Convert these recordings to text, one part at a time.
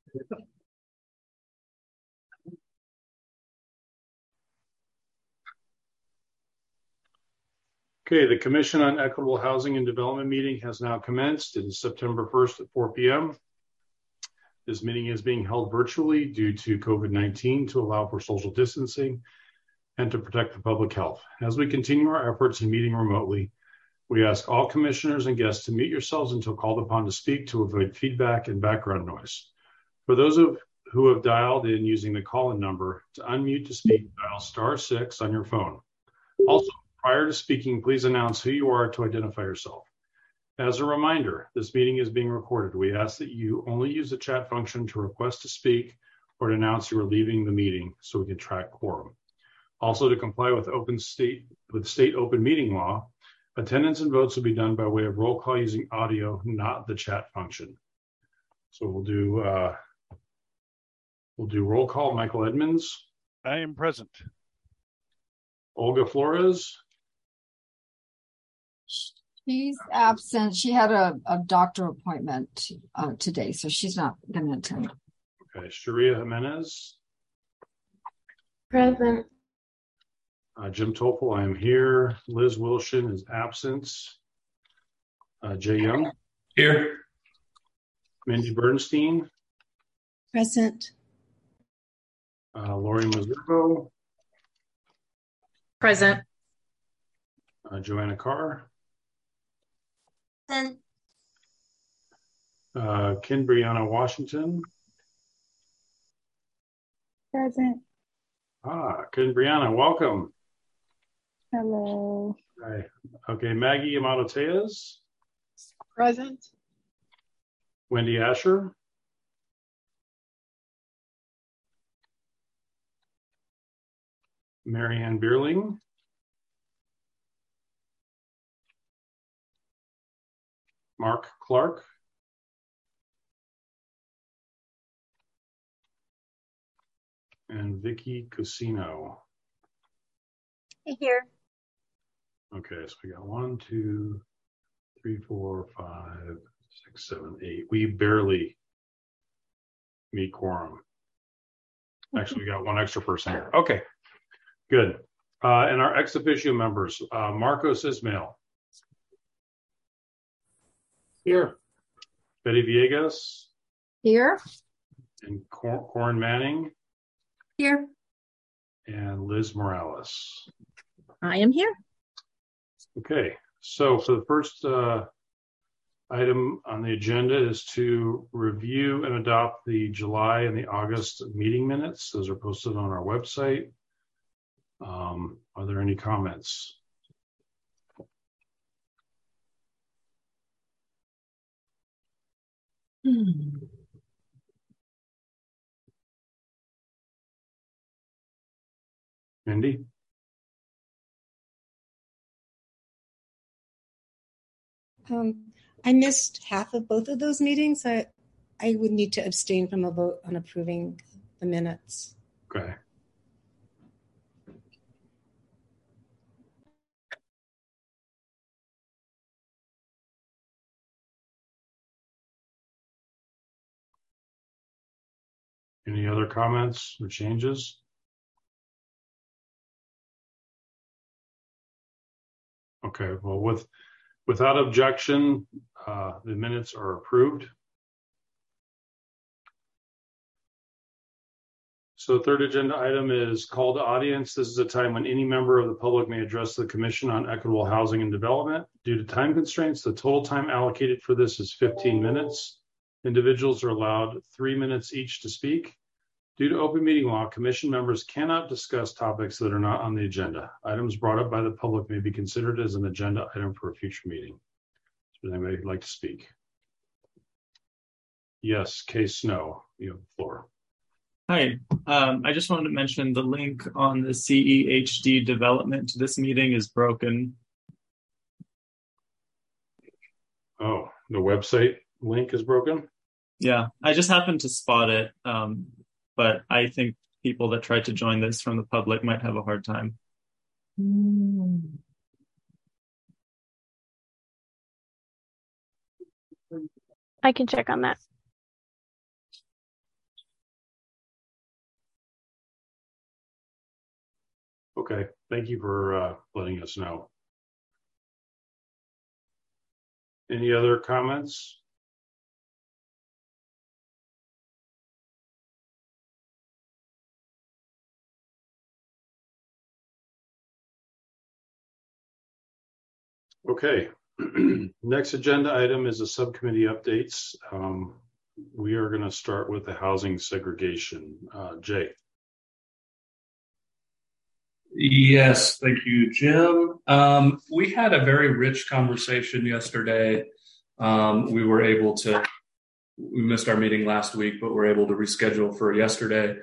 Okay, the Commission on Equitable Housing and Development meeting has now commenced. It is September 1st at 4 p.m. This meeting is being held virtually due to COVID-19 to allow for social distancing and to protect the public health. As we continue our efforts in meeting remotely, we ask all commissioners and guests to mute yourselves until called upon to speak to avoid feedback and background noise. For those who have dialed in using the call-in number, to unmute to speak, dial *6 on your phone. Also, prior to speaking, please announce who you are to identify yourself. As a reminder, this meeting is being recorded. We ask that you only use the chat function to request to speak or to announce you are leaving the meeting so we can track quorum. Also, to comply with state open meeting law, attendance and votes will be done by way of roll call using audio, not the chat function. So we'll do roll call. Michael Edmonds. I am present. Olga Flores. She's absent. She had a doctor appointment today, so she's not going to attend. Okay, Sharia Jimenez. Present. Jim Topol, I am here. Liz Wilson is absent. Jay Young. Here. Mindy Bernstein. Present. Lori Mazurbo. Present. Joanna Carr. Present. Ken Brianna Washington. Present. Ken Brianna, welcome. Hello. Hi. Okay, Maggie Amato Tejas. Present. Wendy Asher. Marianne Bierling. Mark Clark. And Vicky Cusino. Here. Okay, so we got 1, 2, 3, 4, 5, 6, 7, 8. We barely meet quorum. Actually, we got one extra person here. Okay, good. And our ex officio members, Marcos Ismail. Here. Betty Villegas. Here. And Corin Manning. Here. And Liz Morales. I am here. Okay, so for the first item on the agenda is to review and adopt the July and the August meeting minutes. Those are posted on our website. Are there any comments? Mindy? I missed half of both of those meetings. I would need to abstain from a vote on approving the minutes. Okay. Any other comments or changes? Okay, well, without objection, the minutes are approved. So the third agenda item is call to audience. This is a time when any member of the public may address the Commission on Equitable Housing and Development. Due to time constraints, the total time allocated for this is 15 minutes. Individuals are allowed 3 minutes each to speak. Due to open meeting law, Commission members cannot discuss topics that are not on the agenda. Items brought up by the public may be considered as an agenda item for a future meeting. Does anybody like to speak? Yes, Kay Snow, you have the floor. Hi, I just wanted to mention the link on the CEHD development to this meeting is broken. Oh, the website link is broken? Yeah, I just happened to spot it, but I think people that tried to join this from the public might have a hard time. I can check on that. Okay. Thank you for letting us know. Any other comments? Okay. Next agenda item is a subcommittee updates. We are going to start with the housing segregation. Jay. Yes, thank you, Jim. We had a very rich conversation yesterday. We missed our meeting last week, but we're able to reschedule for yesterday.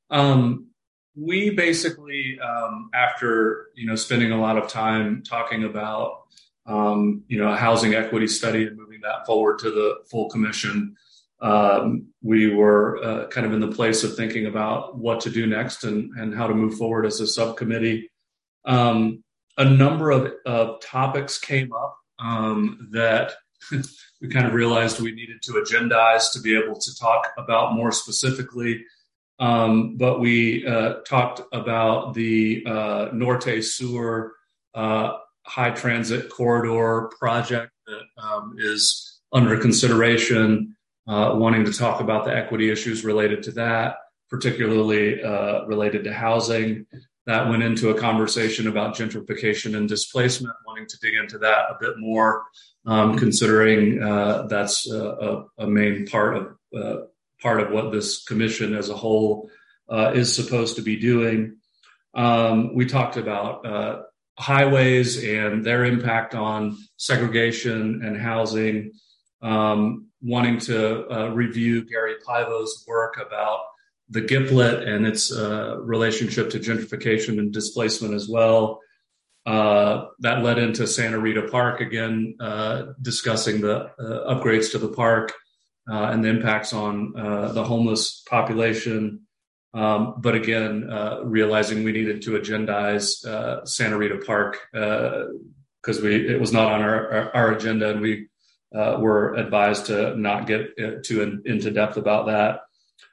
We basically, after, spending a lot of time talking about, a housing equity study and moving that forward to the full commission, we were kind of in the place of thinking about what to do next and how to move forward as a subcommittee. A number of topics came up that we kind of realized we needed to agendize to be able to talk about more specifically. But we talked about the Norte Sewer high transit corridor project that is under consideration. Wanting to talk about the equity issues related to that, particularly related to housing. That went into a conversation about gentrification and displacement, wanting to dig into that a bit more, considering that's a main part of what this commission as a whole is supposed to be doing. We talked about highways and their impact on segregation and housing. Wanting to review Gary Pivo's work about the GIPLET and its relationship to gentrification and displacement as well. That led into Santa Rita Park, again, discussing the upgrades to the park and the impacts on the homeless population. But again, realizing we needed to agendize Santa Rita Park because it was not on our agenda, and we were advised to not get into depth about that.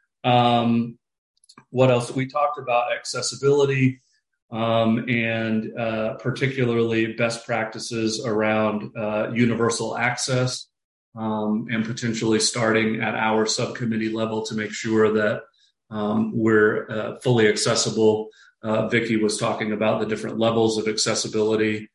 What else? We talked about accessibility and particularly best practices around universal access and potentially starting at our subcommittee level to make sure that we're fully accessible. Vicki was talking about the different levels of accessibility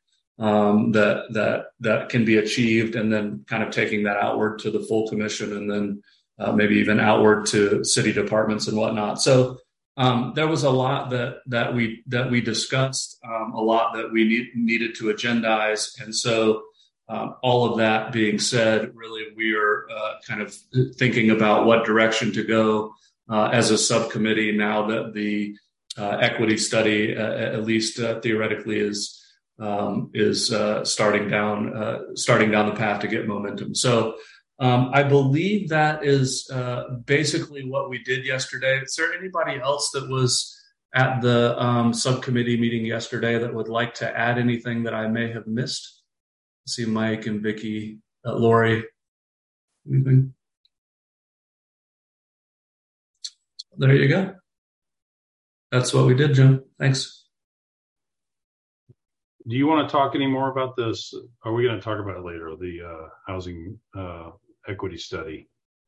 that can be achieved, and then kind of taking that outward to the full commission, and then maybe even outward to city departments and whatnot. So there was a lot that we discussed, a lot that we needed to agendize, and so all of that being said, really we are kind of thinking about what direction to go as a subcommittee now that the equity study, at least theoretically, is starting down the path to get momentum. So I believe that is basically what we did yesterday. Is there anybody else that was at the subcommittee meeting yesterday that would like to add anything that I may have missed? I see Mike and Vicki, Lori. Anything? There you go. That's what we did, Jim. Thanks. Do you want to talk any more about this? Are we going to talk about it later, the housing equity study?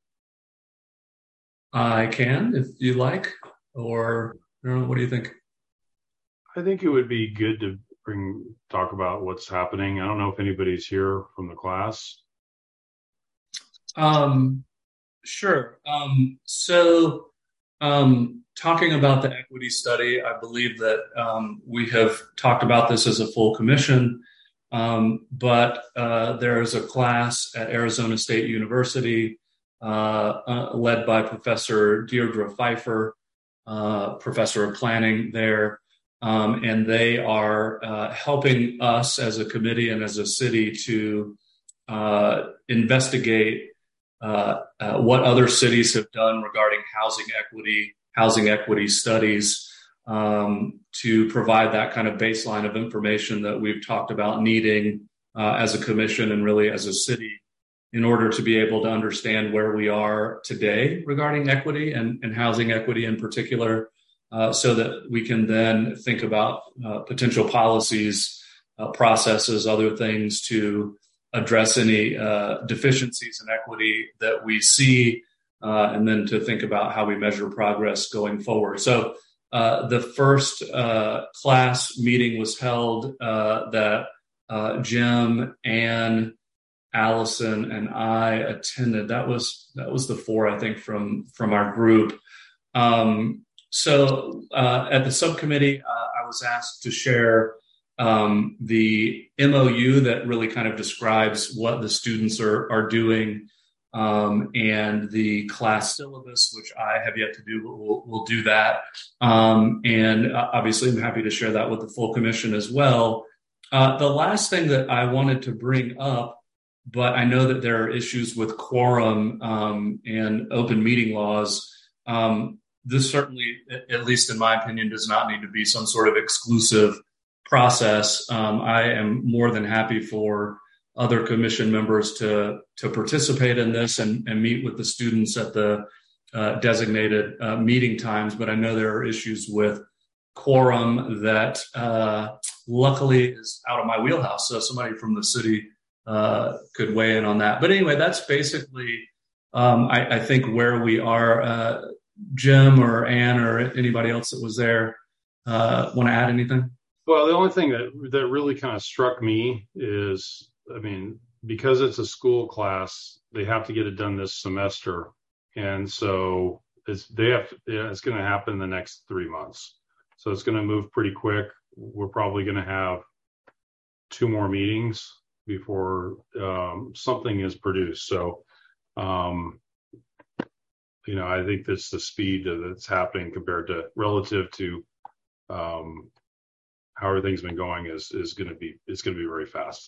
I can, if you like, or I don't know, what do you think? I think it would be good to talk about what's happening. I don't know if anybody's here from the class. Sure. Talking about the equity study, I believe that we have talked about this as a full commission, but there is a class at Arizona State University led by Professor Deirdre Pfeiffer, professor of planning there, and they are helping us as a committee and as a city to investigate what other cities have done regarding housing equity studies, to provide that kind of baseline of information that we've talked about needing as a commission and really as a city in order to be able to understand where we are today regarding equity and housing equity in particular, so that we can then think about potential policies, processes, other things to address any deficiencies in equity that we see, and then to think about how we measure progress going forward. So the first class meeting was held that Jim, Ann, Allison, and I attended. That was the 4, I think, from our group. So at the subcommittee, I was asked to share the MOU that really kind of describes what the students are doing, and the class syllabus, which I have yet to do, but we'll do that. And obviously, I'm happy to share that with the full commission as well. The last thing that I wanted to bring up, but I know that there are issues with quorum and open meeting laws. This certainly, at least in my opinion, does not need to be some sort of exclusive process. I am more than happy for other commission members to participate in this and meet with the students at the designated meeting times. But I know there are issues with quorum that luckily is out of my wheelhouse. So somebody from the city could weigh in on that. But anyway, that's basically, I think, where we are. Jim or Ann or anybody else that was there want to add anything? Well, the only thing that really kind of struck me is, I mean, because it's a school class, they have to get it done this semester. And so it's going to happen in the next 3 months. So it's going to move pretty quick. We're probably going to have 2 more meetings before something is produced. So, I think that's the speed that's happening compared to relative to how everything's been going is going to be very fast.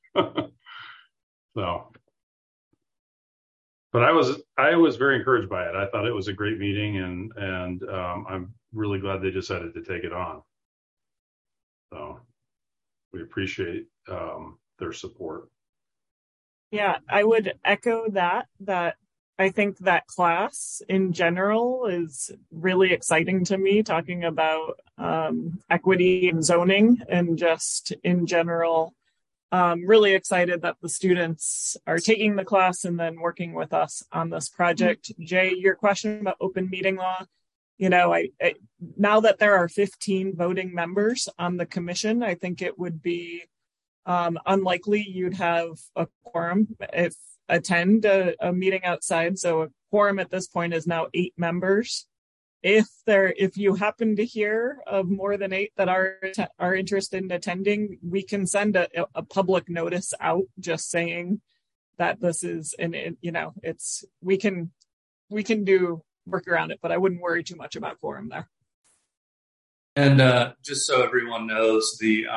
So, but I was very encouraged by it. I thought it was a great meeting, and I'm really glad they decided to take it on. So we appreciate their support. Yeah, I would echo that I think that class in general is really exciting to me, talking about equity and zoning, and just in general, really excited that the students are taking the class and then working with us on this project. Jay, your question about open meeting law, I now that there are 15 voting members on the commission, I think it would be unlikely you'd have a quorum if attend a meeting outside. So a quorum at this point is now 8 members. If you happen to hear of more than 8 that are interested in attending, we can send a public notice out just saying that this is, we can do work around it, but I wouldn't worry too much about quorum there. And just so everyone knows, the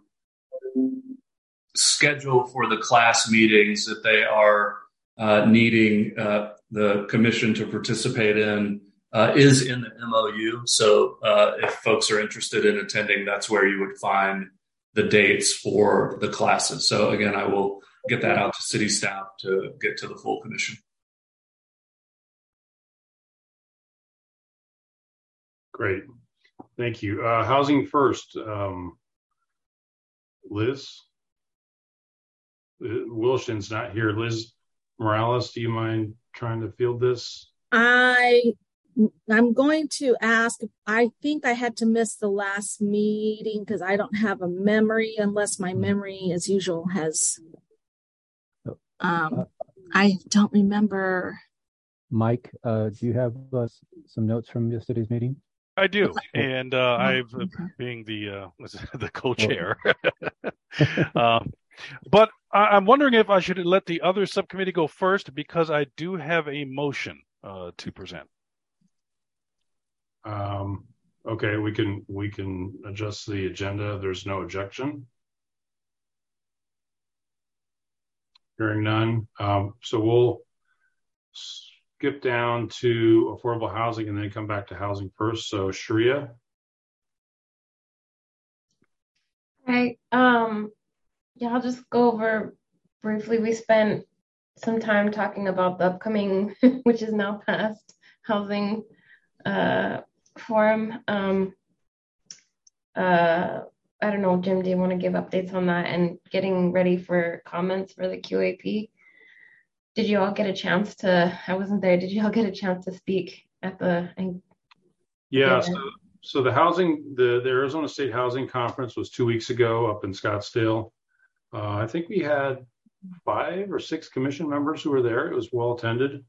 schedule for the class meetings that they are needing the commission to participate in is in the MOU. So if folks are interested in attending, that's where you would find the dates for the classes. So again, I will get that out to city staff to get to the full commission. Great. Thank you. Housing First. Liz? Wilson's not here. Liz Morales, do you mind trying to field this? I'm going to ask. I think I had to miss the last meeting because I don't have a memory, unless my memory, as usual, has. I don't remember. Mike, do you have some notes from yesterday's meeting? I do, and I've being the co-chair. But I'm wondering if I should let the other subcommittee go first, because I do have a motion to present. Okay, we can adjust the agenda. There's no objection. Hearing none. So we'll skip down to affordable housing and then come back to Housing First. So Sharia. Hi. Yeah, I'll just go over briefly. We spent some time talking about the upcoming, which is now past, Housing forum. I don't know, Jim, do you want to give updates on that and getting ready for comments for the QAP? Did you all get a chance to, I wasn't there, did you all get a chance to speak at the? Yeah, so the Arizona State Housing Conference was 2 weeks ago up in Scottsdale. I think we had 5 or 6 commission members who were there. It was well attended.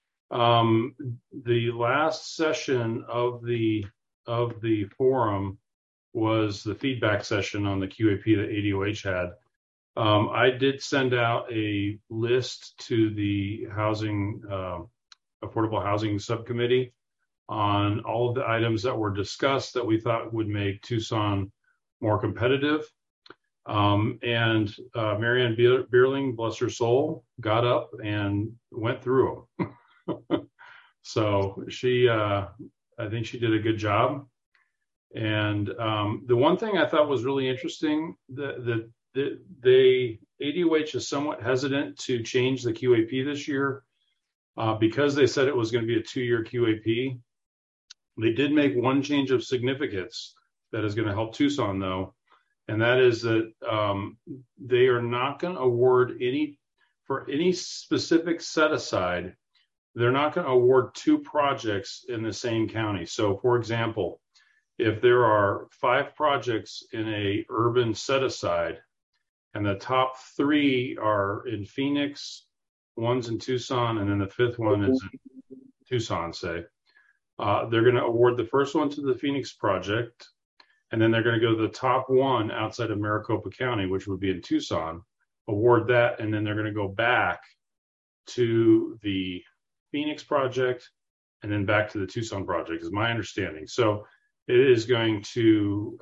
The last session of the forum was the feedback session on the QAP that ADOH had. I did send out a list to the affordable housing subcommittee on all of the items that were discussed that we thought would make Tucson more competitive. And Marianne Bierling, bless her soul, got up and went through them. So she, I think she did a good job. And the one thing I thought was really interesting, that ADOH is somewhat hesitant to change the QAP this year because they said it was going to be a 2-year QAP. They did make one change of significance that is going to help Tucson, though, and that is that they are not going to award for any specific set aside. They're not going to award 2 projects in the same county. So, for example, if there are 5 projects in a urban set aside, and the top 3 are in Phoenix, one's in Tucson, and then the 5th one is in Tucson, say, they're going to award the first one to the Phoenix project, and then they're going to go to the top one outside of Maricopa County, which would be in Tucson, award that, and then they're going to go back to the Phoenix project and then back to the Tucson project, is my understanding. So it is going to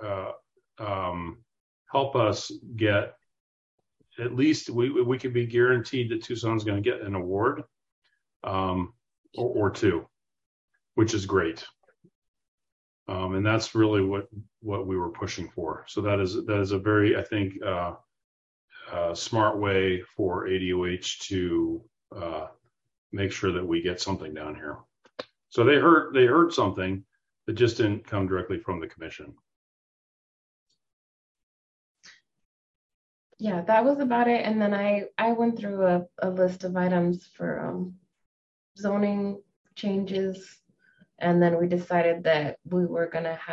help us get, at least we can be guaranteed that Tucson's going to get an award or 2, which is great. And that's really what we were pushing for. So that is a very, I think, smart way for ADOH to make sure that we get something down here. So they heard something that just didn't come directly from the commission. Yeah, that was about it. And then I went through a list of items for zoning changes. And then we decided that we were going to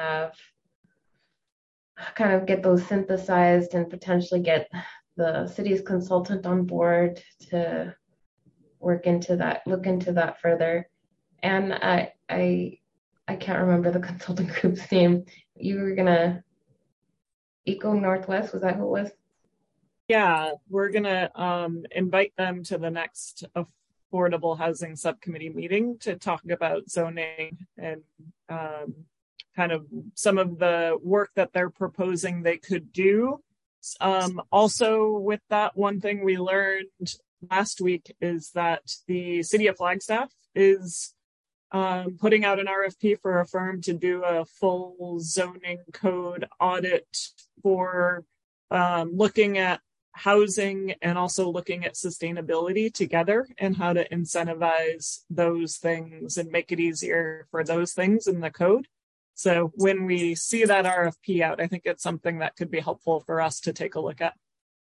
get those synthesized and potentially get the city's consultant on board to look into that further. And I can't remember the consulting group's name. You were going to Eco Northwest, was that who it was? Yeah, we're going to invite them to the next Affordable Housing Subcommittee meeting to talk about zoning and kind of some of the work that they're proposing they could do. Also, with that, one thing we learned last week is that the City of Flagstaff is putting out an RFP for a firm to do a full zoning code audit for looking at housing and also looking at sustainability together and how to incentivize those things and make it easier for those things in the code. So when we see that RFP out, I think it's something that could be helpful for us to take a look at.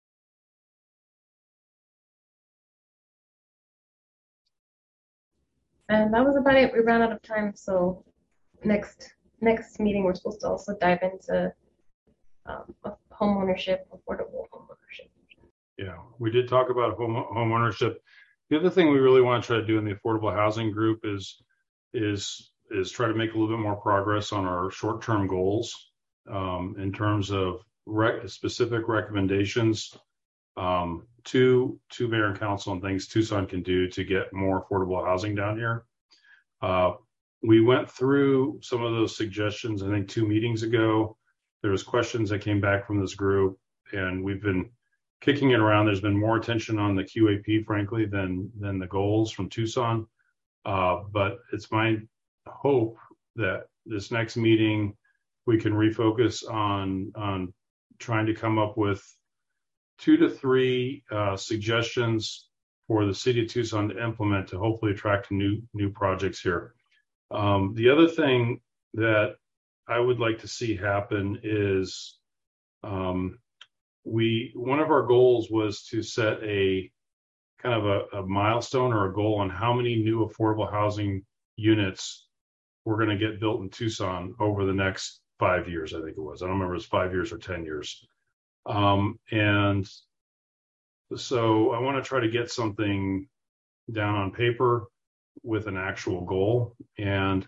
And that was about it. We ran out of time. So next meeting, we're supposed to also dive into home ownership, affordable home ownership. Yeah, we did talk about home ownership. The other thing we really want to try to do in the affordable housing group is try to make a little bit more progress on our short-term goals in terms of specific recommendations to mayor and council and things Tucson can do to get more affordable housing down here. We went through some of those suggestions, I think 2 meetings ago. There was questions that came back from this group, and we've been kicking it around. There's been more attention on the QAP, frankly, than the goals from Tucson. But it's my hope that this next meeting, we can refocus on trying to come up with 2 to 3 suggestions for the city of Tucson to implement to hopefully attract new projects here. The other thing that I would like to see happen is one of our goals was to set a kind of a milestone or a goal on how many new affordable housing units we're going to get built in Tucson over the next 5 years. I think it was. I don't remember if it was 5 years or 10 years. And so I want to try to get something down on paper with an actual goal. And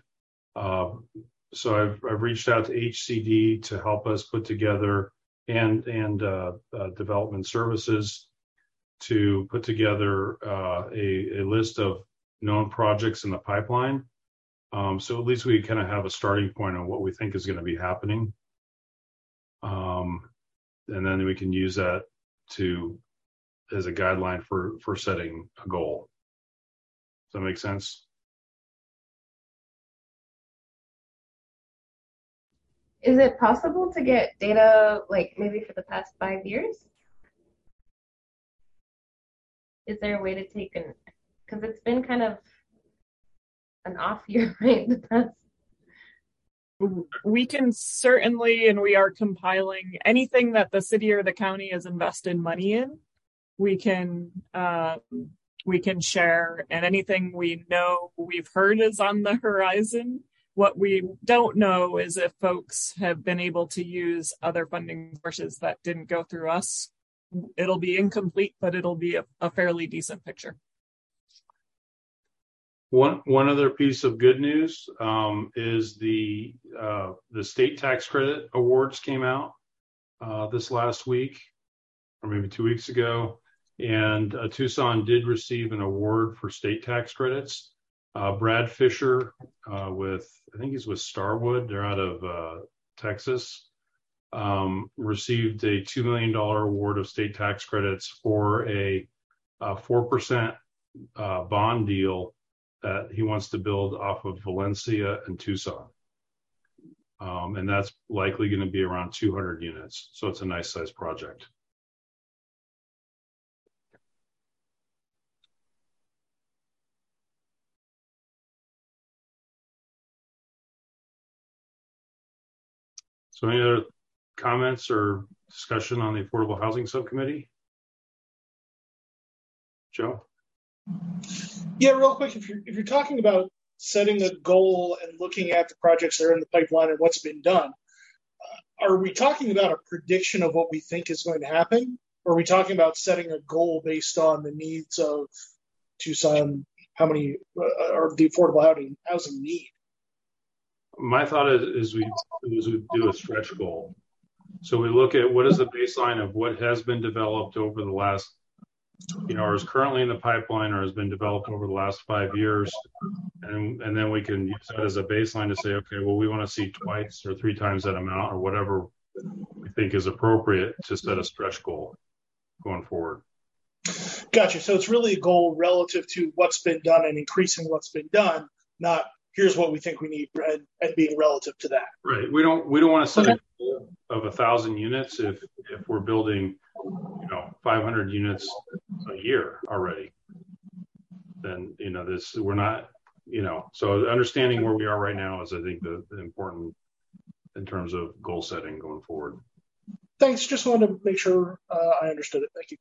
so I've reached out to HCD to help us put together and development services to put together a list of known projects in the pipeline. So at least we kind of have a starting point on what we think is going to be happening. And then we can use that as a guideline for setting a goal. Does that make sense? Is it possible to get data, like maybe for the past 5 years? Is there a way to take because it's been kind of an off year, right? We can certainly, and we are compiling anything that the city or the county has invested money in. We can share, and anything we know we've heard is on the horizon. What we don't know is if folks have been able to use other funding sources that didn't go through us. It'll be incomplete, but it'll be a fairly decent picture. One other piece of good news is the state tax credit awards came out this last week, or maybe 2 weeks ago, and Tucson did receive an award for state tax credits. Brad Fisher I think he's with Starwood, they're out of Texas, received a $2 million award of state tax credits for a 4% bond deal that he wants to build off of Valencia and Tucson. And that's likely going to be around 200 units. So it's a nice size project. So any other comments or discussion on the Affordable Housing Subcommittee? Joe? Yeah, real quick, if you're talking about setting a goal and looking at the projects that are in the pipeline and what's been done, are we talking about a prediction of what we think is going to happen? Or are we talking about setting a goal based on the needs of Tucson, how many or the affordable housing need? My thought is we do a stretch goal. So we look at what is the baseline of what has been developed over the last, or is currently in the pipeline or has been developed over the last 5 years. And then we can use that as a baseline to say, okay, well, we want to see twice or 3 times that amount or whatever we think is appropriate to set a stretch goal going forward. Gotcha. So it's really a goal relative to what's been done and increasing what's been done, not here's what we think we need and being relative to that. Right. We don't want to set a goal of 1,000 units if we're building 500 units a year already. Then we're not, so understanding where we are right now is, I think, the important in terms of goal setting going forward. Thanks. Just wanted to make sure I understood it. Thank you.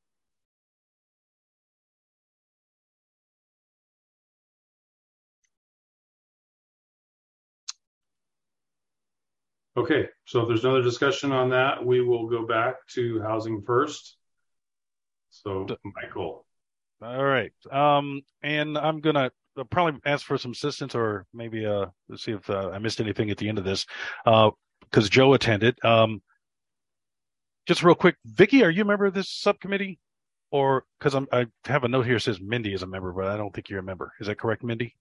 Okay, so if there's no other discussion on that, we will go back to Housing First. So, Michael. All right. And I'm going to probably ask for some assistance, or maybe let's see if I missed anything at the end of this, because Joe attended. Just real quick, Vicki, are you a member of this subcommittee? Or because I have a note here that says Mindy is a member, but I don't think you're a member. Is that correct, Mindy?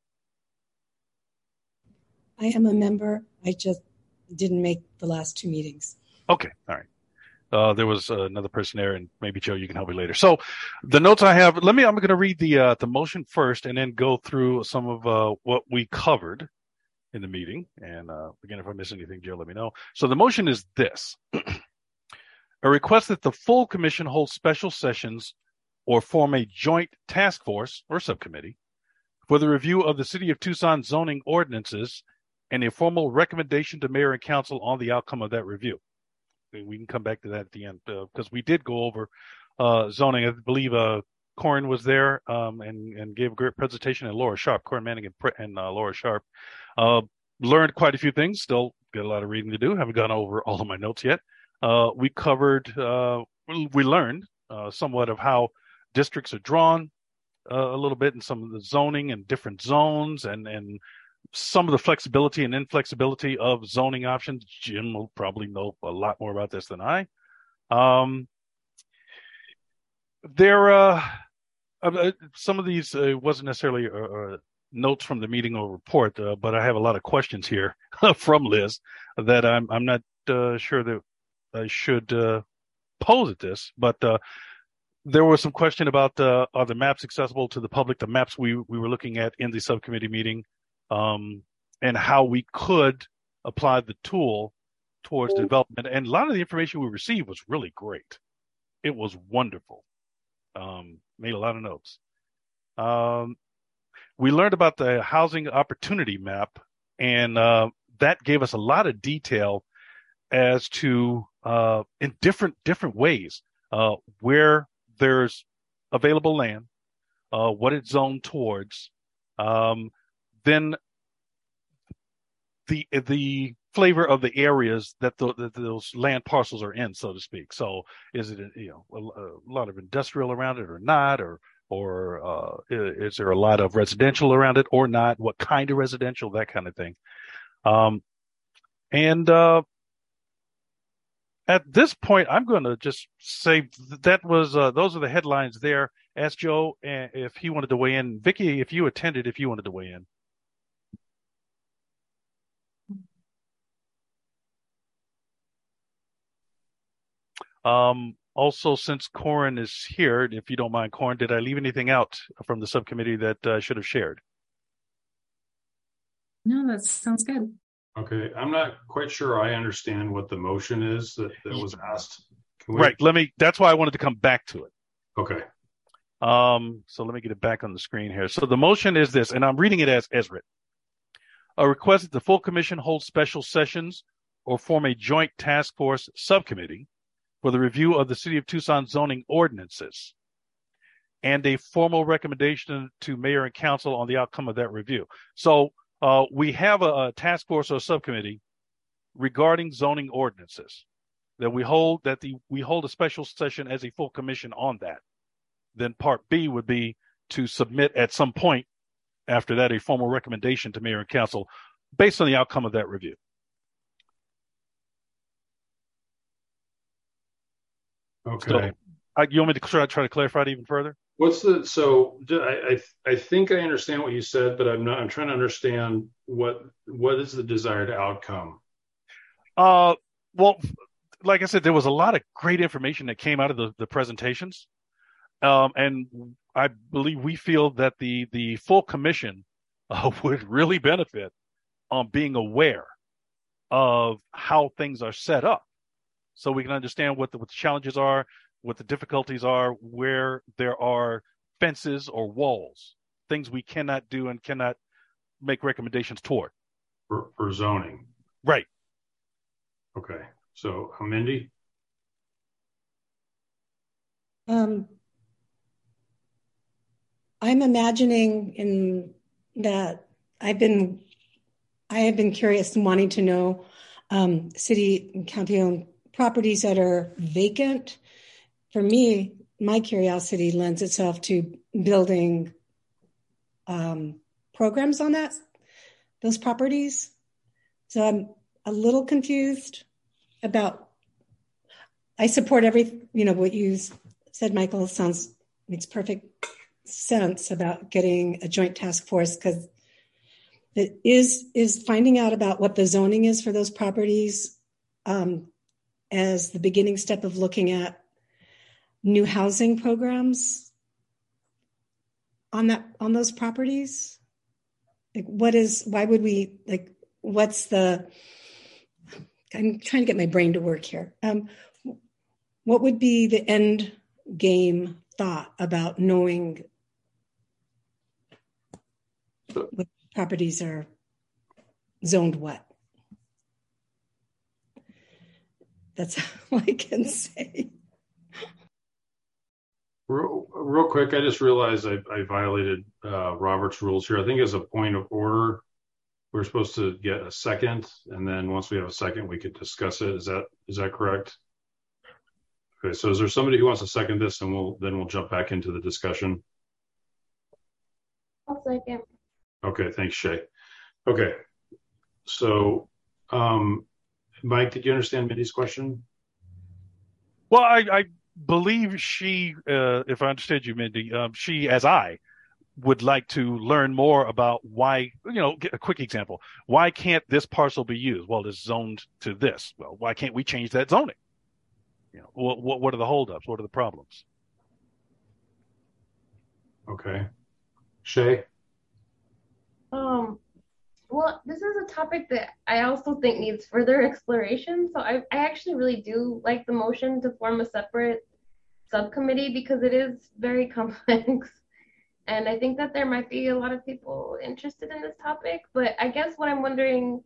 I am a member. I just didn't make the last 2 meetings. Okay. All right. There was another person there, and maybe Joe, you can help me later. So the notes I have, I'm going to read the motion first and then go through some of what we covered in the meeting. And again, if I miss anything, Joe, let me know. So the motion is this. A request that the full commission hold special sessions or form a joint task force or subcommittee for the review of the City of Tucson zoning ordinances and a formal recommendation to mayor and council on the outcome of that review. We can come back to that at the end because we did go over zoning. I believe Corin was there and gave a great presentation, and Laura Sharp, Corin Manning and Laura Sharp. Learned quite a few things. Still got a lot of reading to do. Haven't gone over all of my notes yet. We learned somewhat of how districts are drawn a little bit, and some of the zoning and different zones, and some of the flexibility and inflexibility of zoning options. Jim will probably know a lot more about this than I. Some of these wasn't necessarily notes from the meeting or report, but I have a lot of questions here from Liz that I'm not sure that I should pose at this, but there was some question about are the maps accessible to the public, the maps we were looking at in the subcommittee meeting, and how we could apply the tool towards development. And a lot of the information we received was really great. It was wonderful. Made a lot of notes. We learned about the housing opportunity map, and that gave us a lot of detail as to in different ways where there's available land, what it's zoned towards, then the flavor of the areas that those land parcels are in, so to speak. So is it a lot of industrial around it or not, or is there a lot of residential around it or not? What kind of residential, that kind of thing. At this point, I'm going to just say that was those are the headlines there. Ask Joe if he wanted to weigh in. Vicki, if you attended, if you wanted to weigh in. Also, since Corin is here, if you don't mind, Corin, did I leave anything out from the subcommittee that I should have shared? No, that sounds good. Okay, I'm not quite sure I understand what the motion is that was asked. Right, that's why I wanted to come back to it. Okay. So let me get it back on the screen here. So the motion is this, and I'm reading it as written. A request that the full commission hold special sessions or form a joint task force subcommittee for the review of the City of Tucson zoning ordinances, and a formal recommendation to mayor and council on the outcome of that review. So we have a task force or subcommittee regarding zoning ordinances that we hold a special session as a full commission on that. Then part B would be to submit at some point after that a formal recommendation to mayor and council based on the outcome of that review. Okay. So, you want me to try to clarify it even further? I think I understand what you said, but I'm trying to understand what is the desired outcome. Well, like I said, there was a lot of great information that came out of the presentations. And I believe we feel that the full commission would really benefit on being aware of how things are set up, so we can understand what the challenges are, what the difficulties are, where there are fences or walls, things we cannot do and cannot make recommendations toward. For zoning. Right. Okay. So, Mindy? I'm imagining in that I have been curious and wanting to know city and county-owned properties that are vacant. For me, my curiosity lends itself to building programs on those properties. So I'm a little confused about. I support what you said, Michael. Makes perfect sense about getting a joint task force, because it is finding out about what the zoning is for those properties as the beginning step of looking at new housing programs on those properties. I'm trying to get my brain to work here. What would be the end game thought about knowing what properties are zoned what. That's all I can say. Real quick, I just realized I violated Robert's rules here. I think as a point of order, we're supposed to get a second, and then once we have a second, we could discuss it. Is that correct? Okay, so is there somebody who wants to second this, and we'll jump back into the discussion? I'll second. Okay, thanks, Shay. Okay, so Mike, did you understand Mindy's question? Well, I believe she, if I understood you, Mindy, she, as I, would like to learn more about why, a quick example. Why can't this parcel be used? Well, it's zoned to this. Well, why can't we change that zoning? What are the holdups? What are the problems? Okay. Shay? Well, this is a topic that I also think needs further exploration. So I actually really do like the motion to form a separate subcommittee because it is very complex. And I think that there might be a lot of people interested in this topic. But I guess what I'm wondering,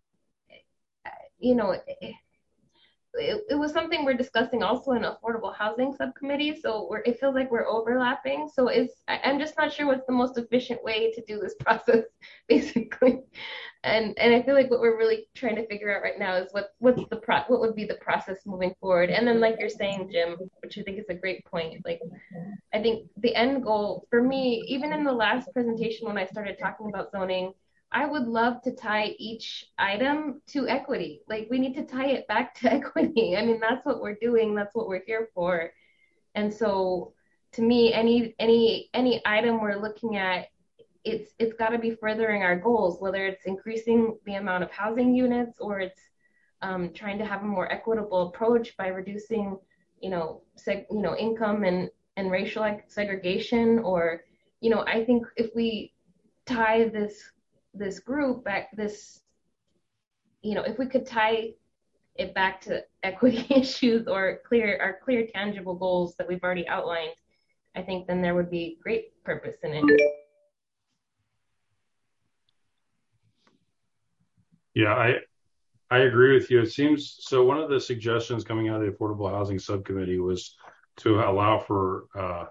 it was something we're discussing also in affordable housing subcommittee. So it feels like we're overlapping. So I'm just not sure what's the most efficient way to do this process, basically. And I feel like what we're really trying to figure out right now is what would be the process moving forward. And then like you're saying, Jim, which I think is a great point. Like I think the end goal for me, even in the last presentation when I started talking about zoning, I would love to tie each item to equity. Like we need to tie it back to equity. I mean, that's what we're doing. That's what we're here for. And so to me, any item we're looking at, it's got to be furthering our goals, whether it's increasing the amount of housing units or it's trying to have a more equitable approach by reducing, income and racial segregation. Or, I think if we tie this group back, if we could tie it back to equity issues or our clear tangible goals that we've already outlined, I think then there would be great purpose in it. Yeah, I agree with you. It seems so. One of the suggestions coming out of the Affordable Housing Subcommittee was to allow for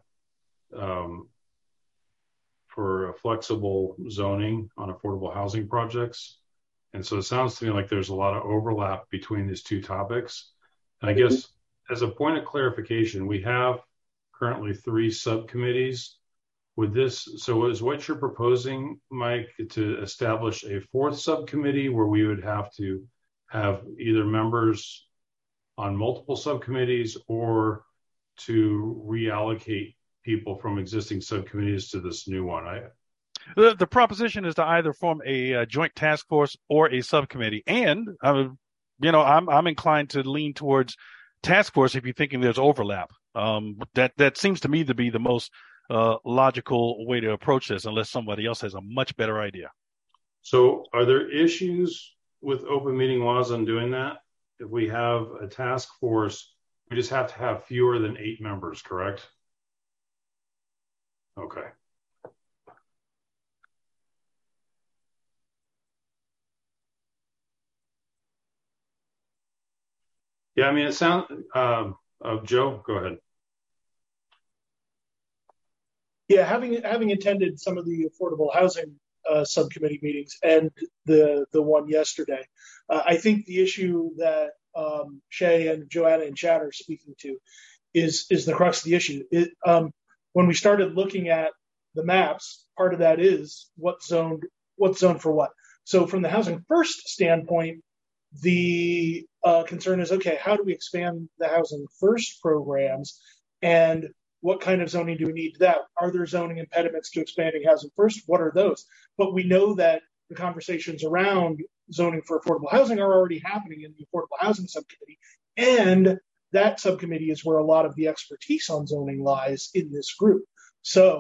a flexible zoning on affordable housing projects. And so it sounds to me like there's a lot of overlap between these two topics. And I guess as a point of clarification, we have currently 3 subcommittees. So is what you're proposing, Mike, to establish a 4th subcommittee where we would have to have either members on multiple subcommittees or to reallocate people from existing subcommittees to this new one? The proposition is to either form a joint task force or a subcommittee. And, I'm inclined to lean towards task force if you're thinking there's overlap. That seems to me to be the most logical way to approach this, unless somebody else has a much better idea. So are there issues with open meeting laws on doing that? If we have a task force, we just have to have fewer than 8 members, correct? Okay. Yeah, I mean, it sounds, Joe, go ahead. Yeah, having attended some of the affordable housing subcommittee meetings and the one yesterday, I think the issue that Shay and Joanna and Chad are speaking to is the crux of the issue. When we started looking at the maps, part of that is what's zoned for what. So from the Housing First standpoint, the concern is, okay, how do we expand the Housing First programs, and what kind of zoning do we need to that? Are there zoning impediments to expanding Housing First? What are those? But we know that the conversations around zoning for affordable housing are already happening in the Affordable Housing Subcommittee, and that subcommittee is where a lot of the expertise on zoning lies in this group. So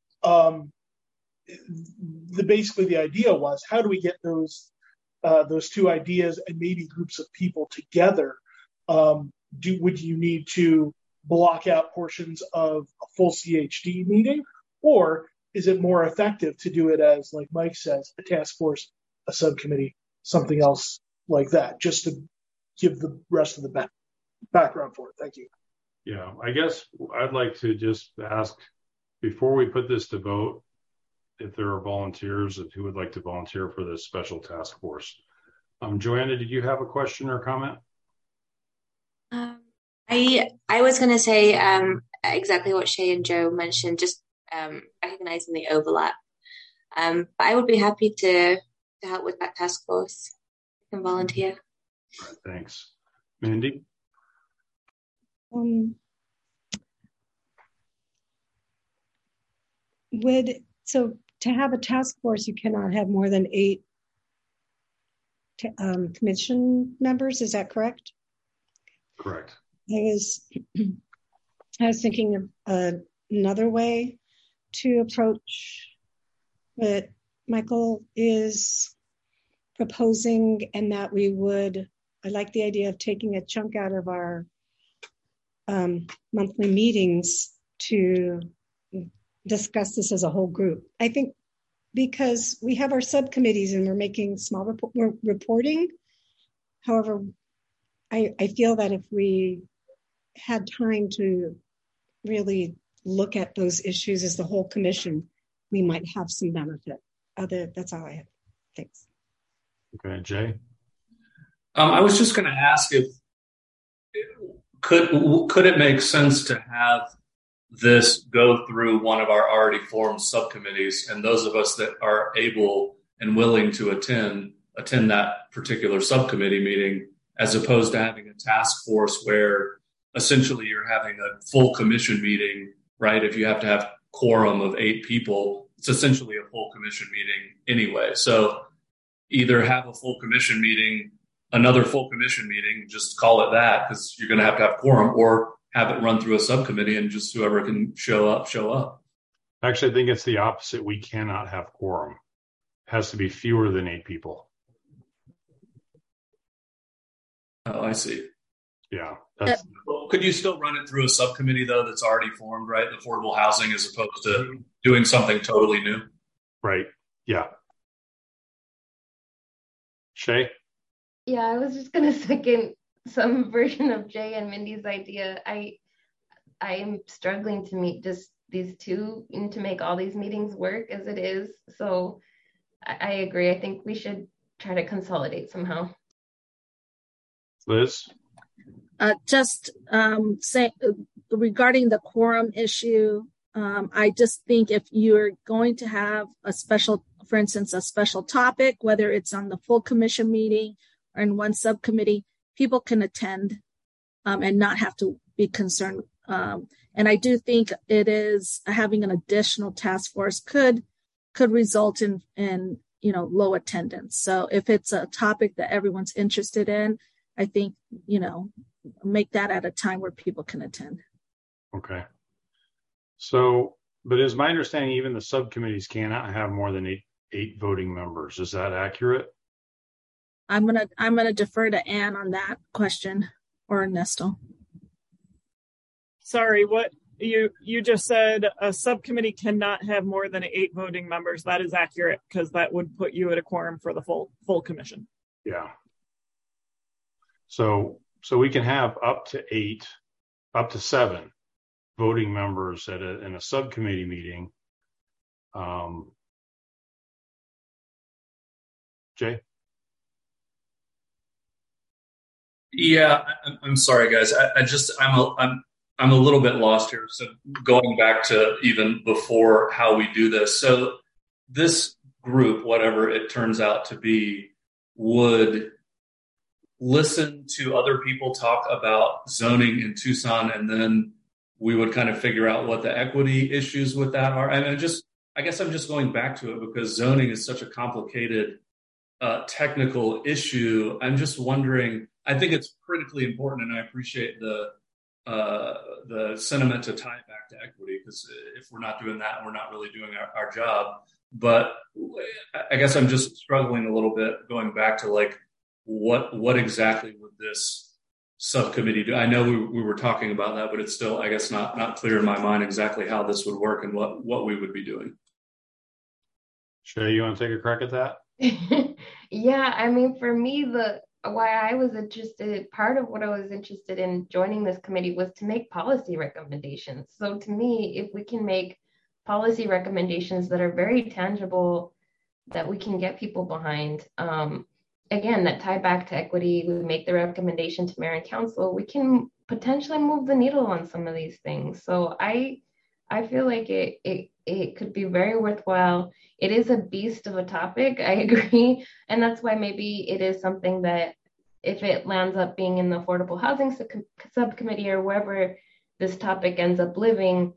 basically the idea was, how do we get those 2 ideas and maybe groups of people together? Would you need to block out portions of a full CHD meeting, or is it more effective to do it as, like Mike says, a task force, a subcommittee, something else like that, just to give the rest of the background for it. Thank you. Yeah, I guess I'd like to just ask, before we put this to vote, if there are volunteers who would like to volunteer for this special task force. Joanna, did you have a question or comment? I was going to say exactly what Shay and Joe mentioned, just recognizing the overlap. But I would be happy to help with that task force. I can volunteer. All right, thanks. Mandy? So to have a task force, you cannot have more than 8 commission members. Is that correct? Correct. I was thinking of another way to approach what Michael is proposing, and that I like the idea of taking a chunk out of our monthly meetings to discuss this as a whole group. I think because we have our subcommittees and we're making small reporting. However, I feel that if we had time to really look at those issues as the whole commission, we might have some benefit. That's all I have. Thanks. Okay, Jay? I was just going to ask if could it make sense to have this go through one of our already formed subcommittees, and those of us that are able and willing to attend that particular subcommittee meeting, as opposed to having a task force where essentially you're having a full commission meeting, right? If you have to have quorum of 8 people, it's essentially a full commission meeting anyway. So either have a full commission meeting, another full commission meeting, just call it that, because you're going to have quorum, or have it run through a subcommittee and just whoever can show up. Actually, I think it's the opposite. We cannot have quorum. It has to be fewer than 8 people. Oh, I see. Yeah. Well, could you still run it through a subcommittee, though, that's already formed, right? Affordable housing, as opposed to doing something totally new? Right. Yeah. Shay? Yeah, I was just going to second some version of Jay and Mindy's idea. I am struggling to meet just these two and to make all these meetings work as it is. So I agree. I think we should try to consolidate somehow. Liz? Just say regarding the quorum issue, I just think if you're going to have for instance, a special topic, whether it's on the full commission meeting or in one subcommittee, people can attend and not have to be concerned. And I do think it is having an additional task force could result in low attendance. So if it's a topic that everyone's interested in, I think, make that at a time where people can attend. Okay. So, but is my understanding even the subcommittees cannot have more than eight voting members? Is that accurate? I'm gonna defer to Ann on that question, or Ernesto. Sorry, what you just said, a subcommittee cannot have more than 8 voting members. That is accurate, because that would put you at a quorum for the full commission. Yeah. So we can have up to 7 voting members in a subcommittee meeting. Jay? Yeah, I'm sorry, guys. I'm a little bit lost here. So going back to even before how we do this. So this group, whatever it turns out to be, would listen to other people talk about zoning in Tucson, and then we would kind of figure out what the equity issues with that are. And I guess I'm just going back to it because zoning is such a complicated technical issue. I'm just wondering, I think it's critically important, and I appreciate the sentiment to tie it back to equity, because if we're not doing that, we're not really doing our job. But I guess I'm just struggling a little bit going back to like, what exactly would this subcommittee do? I know we were talking about that, but it's still, I guess, not clear in my mind exactly how this would work and what we would be doing. Shay, you want to take a crack at that? Yeah, I mean, for me, why I was interested, part of what I was interested in joining this committee was to make policy recommendations. So to me, if we can make policy recommendations that are very tangible, that we can get people behind, again, that tie back to equity, we make the recommendation to mayor and council, we can potentially move the needle on some of these things. So I feel like it could be very worthwhile. It is a beast of a topic, I agree. And that's why maybe it is something that if it lands up being in the affordable housing subcommittee or wherever this topic ends up living,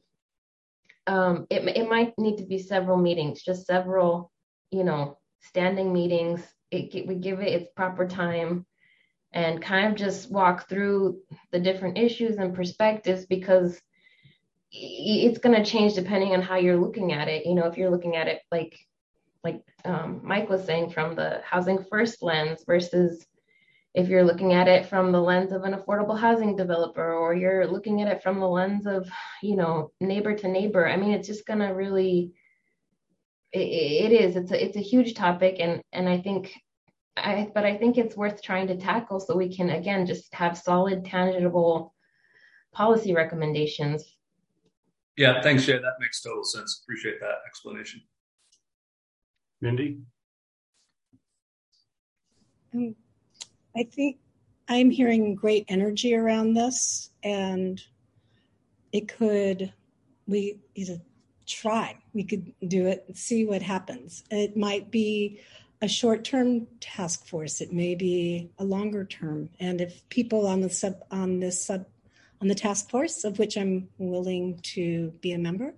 it might need to be several meetings, just several, standing meetings. We give it its proper time and kind of just walk through the different issues and perspectives, because it's going to change depending on how you're looking at it. If you're looking at it like Mike was saying, from the housing first lens, versus if you're looking at it from the lens of an affordable housing developer, or you're looking at it from the lens of, neighbor to neighbor. I mean, it's just going to really, it's a huge topic. And I think it's worth trying to tackle, so we can, again, just have solid, tangible policy recommendations. Yeah, thanks, Jay. That makes total sense. Appreciate that explanation. Mindy? I think I'm hearing great energy around this, and we could do it and see what happens. It might be a short-term task force. It may be a longer term. And if people on the task force, of which I'm willing to be a member,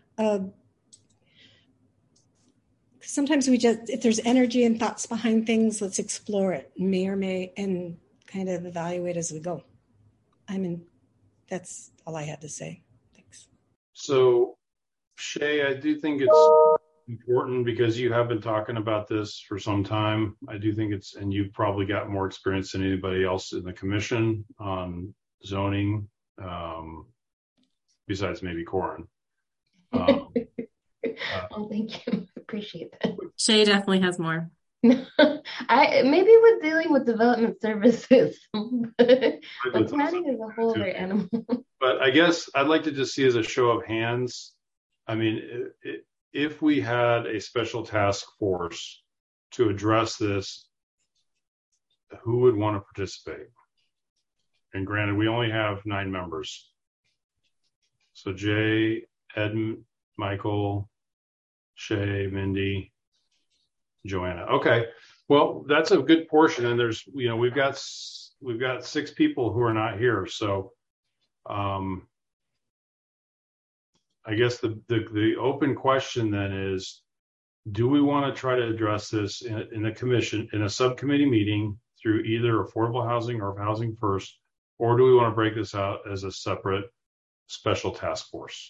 sometimes if there's energy and thoughts behind things, let's explore it, and kind of evaluate as we go. That's all I had to say. Thanks. So, Shay, I do think it's important, because you have been talking about this for some time. I do think and you've probably got more experience than anybody else in the commission on zoning, besides maybe Corin. Oh, thank you. Appreciate that. Shay definitely has more. Maybe with dealing with development services, but planning is a whole other animal. But I guess I'd like to just see, as a show of hands, I mean, if we had a special task force to address this, who would want to participate? And granted, we only have 9 members. So Jay, Ed, Michael, Shay, Mindy, Joanna. Okay. Well, that's a good portion. And there's, we've got 6 people who are not here. So I guess the open question then is, do we want to try to address this in the commission, in a subcommittee meeting, through either affordable housing or housing first, or do we want to break this out as a separate special task force?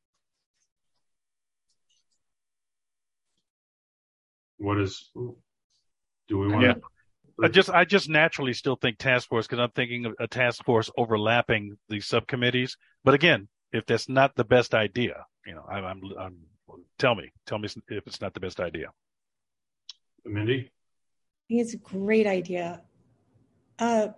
Do we want to? I just naturally still think task force, because I'm thinking of a task force overlapping the subcommittees. But again, if that's not the best idea, tell me if it's not the best idea. Mindy? I think it's a great idea. And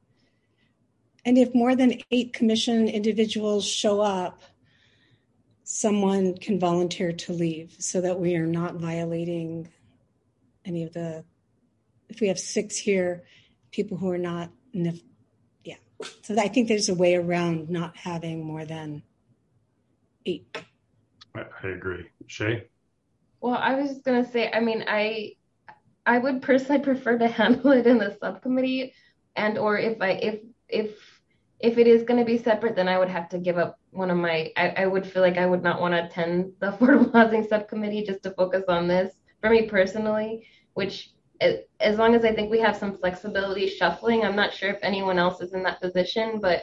if more than 8 commission individuals show up, someone can volunteer to leave, so that we are not violating any of if we have 6 here, people who are not, So I think there's a way around not having more than 8. I agree. Shay? Well, I was just going to say, I mean, I would personally prefer to handle it in the subcommittee, or if it is going to be separate, then I would have to give up one of my, I would feel like I would not want to attend the affordable housing subcommittee just to focus on this, for me personally, which, as long as I think we have some flexibility shuffling, I'm not sure if anyone else is in that position, but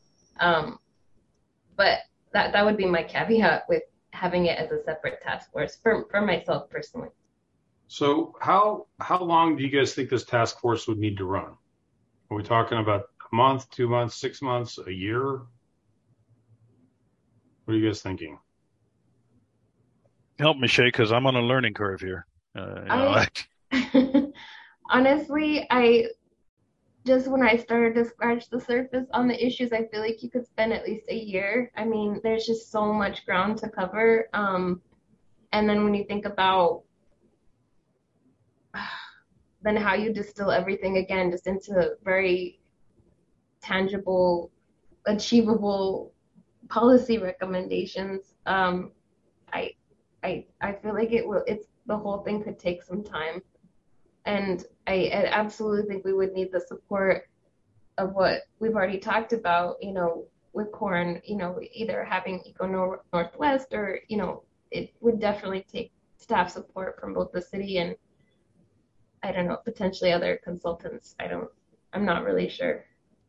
that would be my caveat with having it as a separate task force for myself personally. So how long do you guys think this task force would need to run? Are we talking about a month, 2 months, 6 months, a year? What are you guys thinking? Help me, Shay, because I'm on a learning curve here. Honestly, when I started to scratch the surface on the issues, I feel like you could spend at least a year. I mean, there's just so much ground to cover. And then when you think about then how you distill everything again just into very tangible, achievable policy recommendations, I feel like it's the whole thing could take some time. And I absolutely think we would need the support of what we've already talked about, with Corn, either having Eco Northwest or, it would definitely take staff support from both the city and, I don't know, potentially other consultants. I'm not really sure.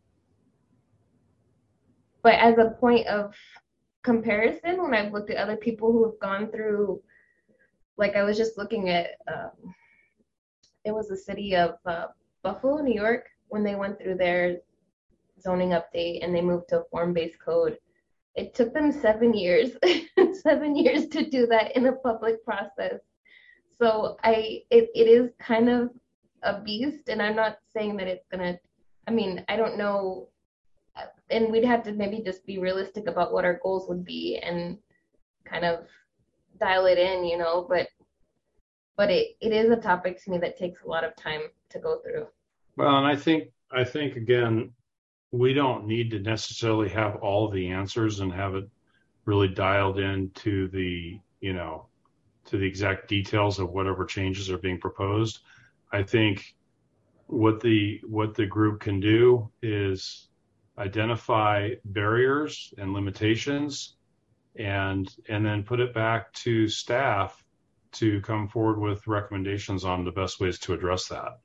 But as a point of comparison, when I've looked at other people who have gone through, like I was just looking at, it was the city of Buffalo, New York, when they went through their zoning update and they moved to a form-based code. It took them 7 years, 7 years to do that in a public process. So it is kind of a beast, and I'm not saying that it's gonna, I don't know, and we'd have to maybe just be realistic about what our goals would be and kind of dial it in, but it is a topic to me that takes a lot of time to go through. Well, and I think again, we don't need to necessarily have all the answers and have it really dialed into the, to the exact details of whatever changes are being proposed. I think what the group can do is identify barriers and limitations and then put it back to staff to come forward with recommendations on the best ways to address that.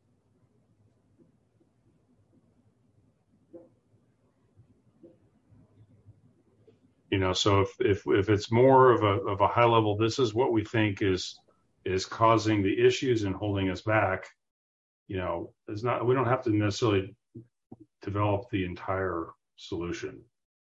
So if it's more of a high level, this is what we think is causing the issues and holding us back. It's not, we don't have to necessarily develop the entire solution.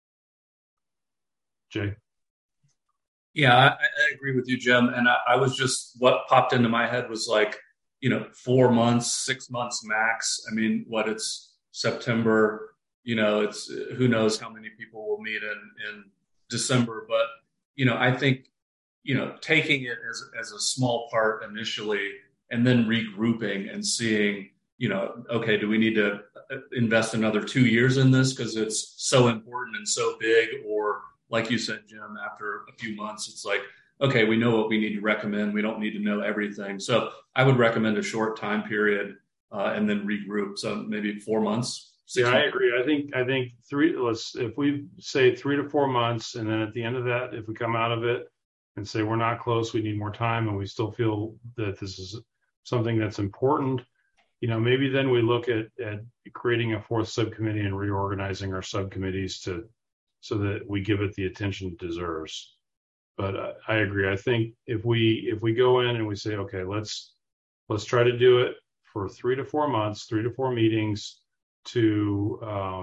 Jay? Yeah, I agree with you, Jim. And I was just, what popped into my head was like, 4 months, 6 months max. It's September, it's who knows how many people will meet in December. But, I think, taking it as a small part initially and then regrouping and seeing, okay, do we need to invest another 2 years in this because it's so important and so big? Or like you said, Jim, after a few months, it's like, okay, we know what we need to recommend. We don't need to know everything. So I would recommend a short time period and then regroup. So maybe 4 months. Yeah, I agree. I think if we say 3 to 4 months, and then at the end of that, if we come out of it and say we're not close, we need more time, and we still feel that this is something that's important, maybe then we look at creating a fourth subcommittee and reorganizing our subcommittees so that we give it the attention it deserves. But I agree. I think if we go in and we say, okay, let's try to do it for 3 to 4 months, 3 to 4 meetings to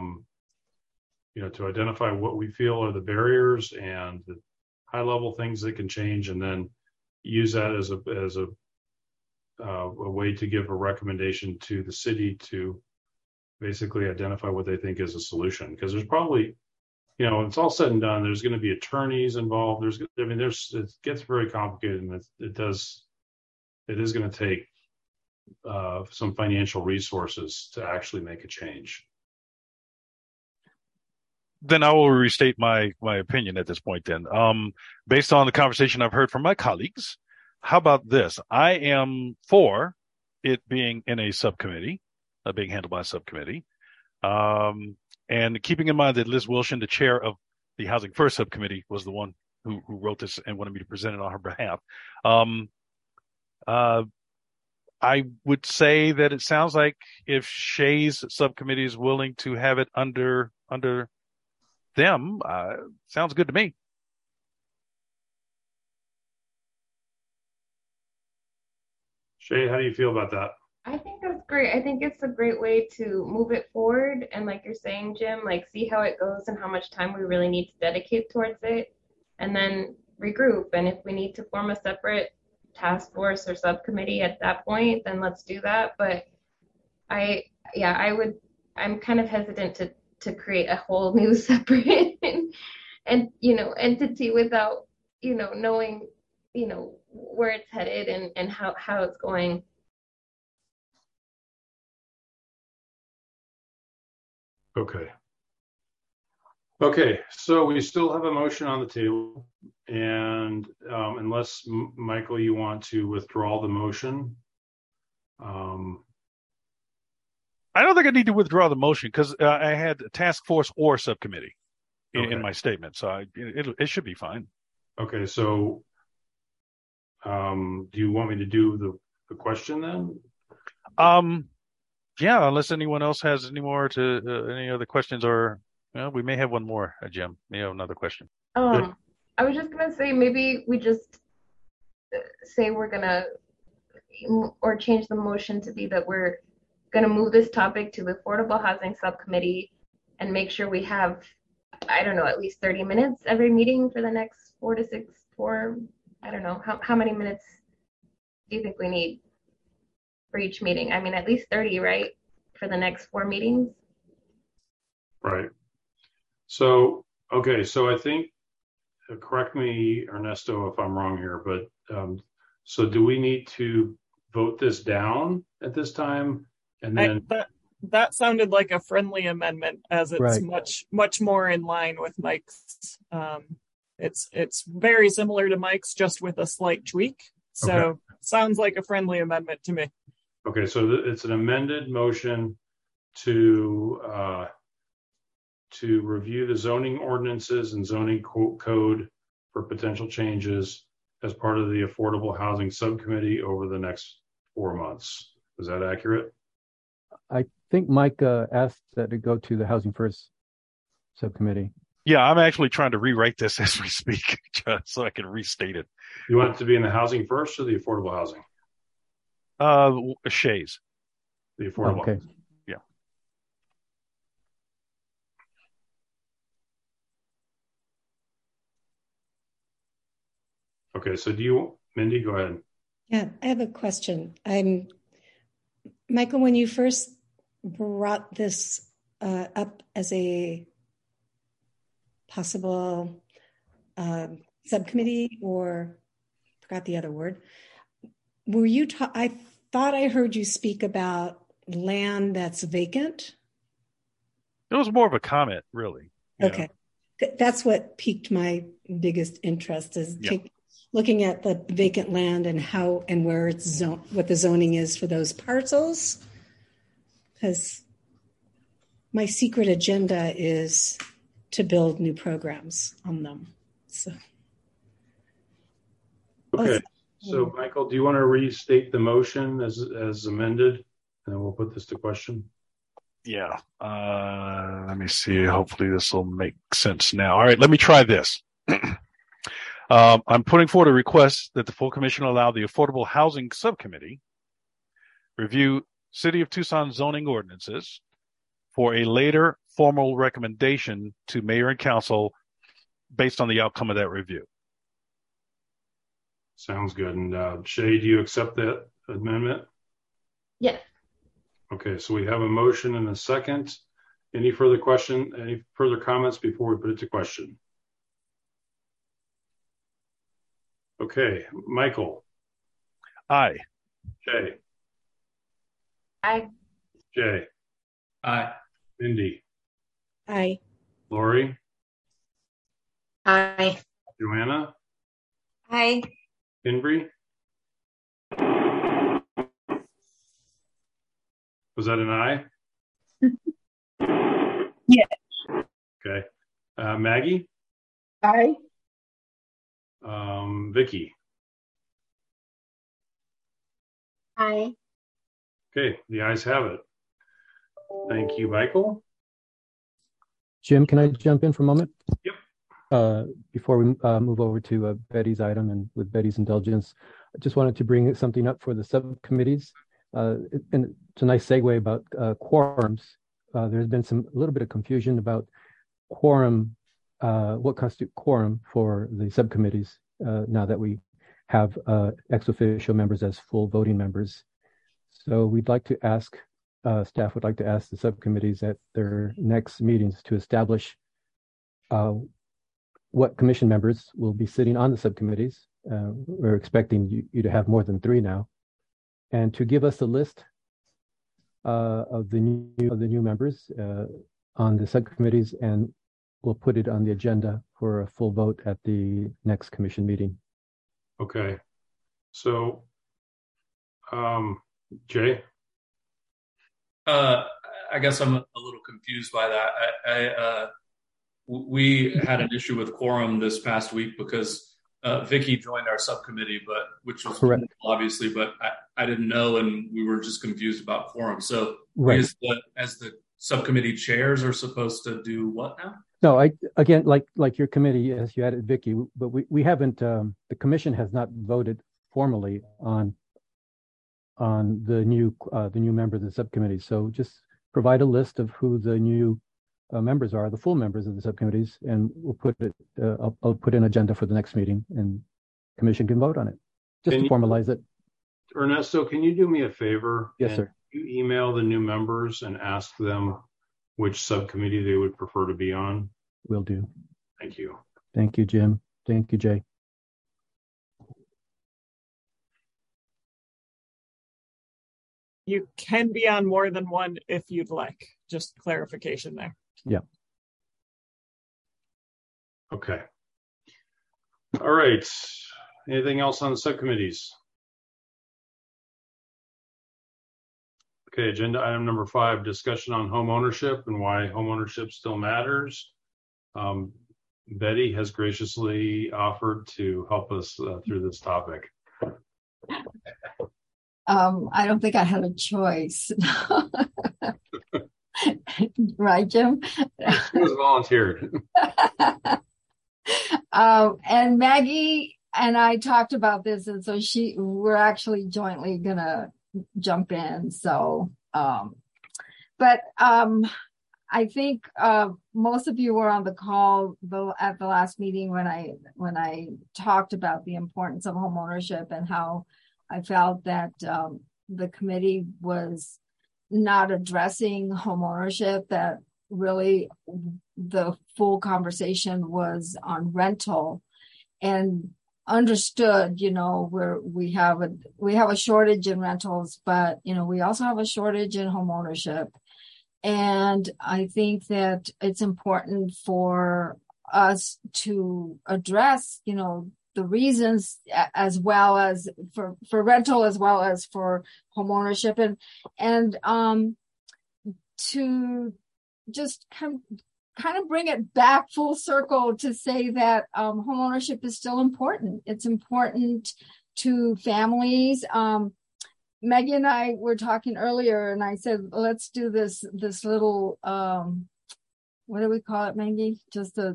to identify what we feel are the barriers and the high level things that can change, and then use that as a way to give a recommendation to the city to basically identify what they think is a solution. Because there's probably, when it's all said and done, there's going to be attorneys involved. It gets very complicated, and it is going to take some financial resources to actually make a change. Then I will restate my opinion at this point then. Based on the conversation I've heard from my colleagues, how about this? I am for it being in a subcommittee, being handled by a subcommittee. And keeping in mind that Liz Wilson, the chair of the Housing First subcommittee, was the one who wrote this and wanted me to present it on her behalf. I would say that it sounds like if Shay's subcommittee is willing to have it under them, sounds good to me. Shay, how do you feel about that? I think that's great. I think it's a great way to move it forward. And like you're saying, Jim, see how it goes and how much time we really need to dedicate towards it, and then regroup. And if we need to form a separate task force or subcommittee at that point, then let's do that. But I'm kind of hesitant to create a whole new separate and entity without knowing where it's headed and how it's going. Okay, so we still have a motion on the table, and unless Michael, you want to withdraw the motion. I don't think I need to withdraw the motion because I had a task force or subcommittee in my statement, so it should be fine. Okay, so do you want me to do the question then? Yeah, unless anyone else has any other questions, or we may have one more, Jim. May have another question. I was just gonna say maybe we just say we're gonna or change the motion to be that we're gonna move this topic to the Affordable Housing Subcommittee and make sure we have, I don't know, at least 30 minutes every meeting for the next 4 to 6. I don't know, how many minutes do you think we need for each meeting? I mean, at least 30, right? For the next 4 meetings? Right. So, okay, so I think, correct me, Ernesto, if I'm wrong here, but so do we need to vote this down at this time? And then that sounded like a friendly amendment, as it's Right. much more in line with Mike's. It's very similar to Mike's, just with a slight tweak. So sounds like a friendly amendment to me. Okay, so it's an amended motion to review the zoning ordinances and zoning code for potential changes as part of the Affordable Housing Subcommittee over the next 4 months. Is that accurate? I think Mike asked that it go to the Housing First subcommittee. Yeah, I'm actually trying to rewrite this as we speak, so I can restate it. You want it to be in the Housing First or the Affordable Housing? Shays. The Affordable. Okay. Yeah. Okay, so Mindy, go ahead. Yeah, I have a question. Michael, when you first brought this up as a possible subcommittee, or forgot the other word, were you? I thought I heard you speak about land that's vacant. It was more of a comment, really. Okay, that's what piqued my biggest interest is looking at the vacant land and how and where it's what the zoning is for those parcels. Because my secret agenda is to build new programs on them. So. Okay. So, Michael, do you want to restate the motion as amended? And then we'll put this to question. Yeah. Let me see. Hopefully this will make sense now. All right. Let me try this. I'm putting forward a request that the full commission allow the Affordable Housing Subcommittee review City of Tucson zoning ordinances for a later formal recommendation to mayor and council based on the outcome of that review. Sounds good. And Shay, do you accept that amendment? Yes. Okay, so we have a motion and a second. Any further comments before we put it to question? Okay, Michael. Aye. Shay. Aye. Jay. Aye. Mindy. Aye. Lori. Aye. Joanna. Aye. Pinbree. Was that an aye? Yes. Okay. Maggie. Aye. Vicky. Aye. Okay, the ayes have it. Thank you, Michael. Jim, can I jump in for a moment? Yep. Before we move over to Betty's item, and with Betty's indulgence, I just wanted to bring something up for the subcommittees. And it's a nice segue about quorums. There's been a little bit of confusion about quorum, what constitutes quorum for the subcommittees now that we have ex officio members as full voting members. So we'd like to ask, staff would like to ask the subcommittees at their next meetings to establish what commission members will be sitting on the subcommittees. We're expecting you to have more than 3 now, and to give us a list of the new members on the subcommittees, and we'll put it on the agenda for a full vote at the next commission meeting. Okay. So, Jay? I guess I'm a little confused by that. We had an issue with quorum this past week because Vicky joined our subcommittee, which was correct, obviously, but I didn't know, and we were just confused about quorum. So, right. As the subcommittee chairs are supposed to do what now? No, again, like your committee, as you added Vicky, but we haven't. The commission has not voted formally on the new member of the subcommittee. So just provide a list of who the new members are, the full members of the subcommittees, and we'll put it. I'll put in an agenda for the next meeting, and commission can vote on it. Just to formalize it. Ernesto, can you do me a favor? Yes, sir. You email the new members and ask them which subcommittee they would prefer to be on. Will do. Thank you. Thank you, Jim. Thank you, Jay. You can be on more than one if you'd like. Just clarification there. Yeah. Okay. All right. Anything else on the subcommittees? Okay, agenda item number 5, discussion on home ownership and why home ownership still matters. Betty has graciously offered to help us through this topic. I don't think I had a choice. Right, Jim? It was volunteered. And Maggie and I talked about this, and so we're actually jointly gonna jump in. So, but I think most of you were on the call at the last meeting when I talked about the importance of home ownership and how I felt that the committee was not addressing home ownership, that really the full conversation was on rental, and understood, where we have a shortage in rentals, but we also have a shortage in home ownership. And I think that it's important for us to address, the reasons, as well as for rental, as well as for home ownership, and to just kind of bring it back full circle to say that home ownership is still important. It's important to families. Maggie and I were talking earlier, and I said, let's do this little, what do we call it, Maggie? Just a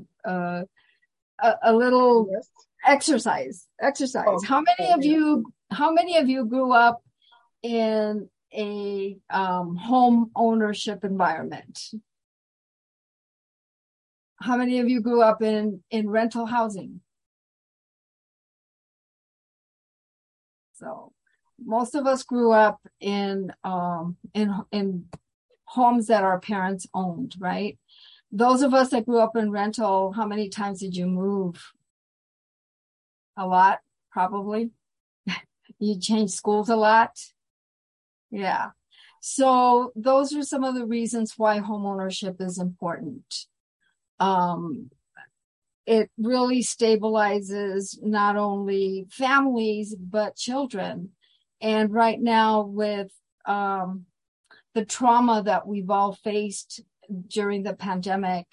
little exercise. Oh, how many of you grew up in a home ownership environment? How many of you grew up in rental housing? So most of us grew up in homes that our parents owned, right? Those of us that grew up in rental, how many times did you move? A lot, probably. You changed schools a lot. Yeah. So those are some of the reasons why home ownership is important. It really stabilizes not only families, but children. And right now, with the trauma that we've all faced during the pandemic,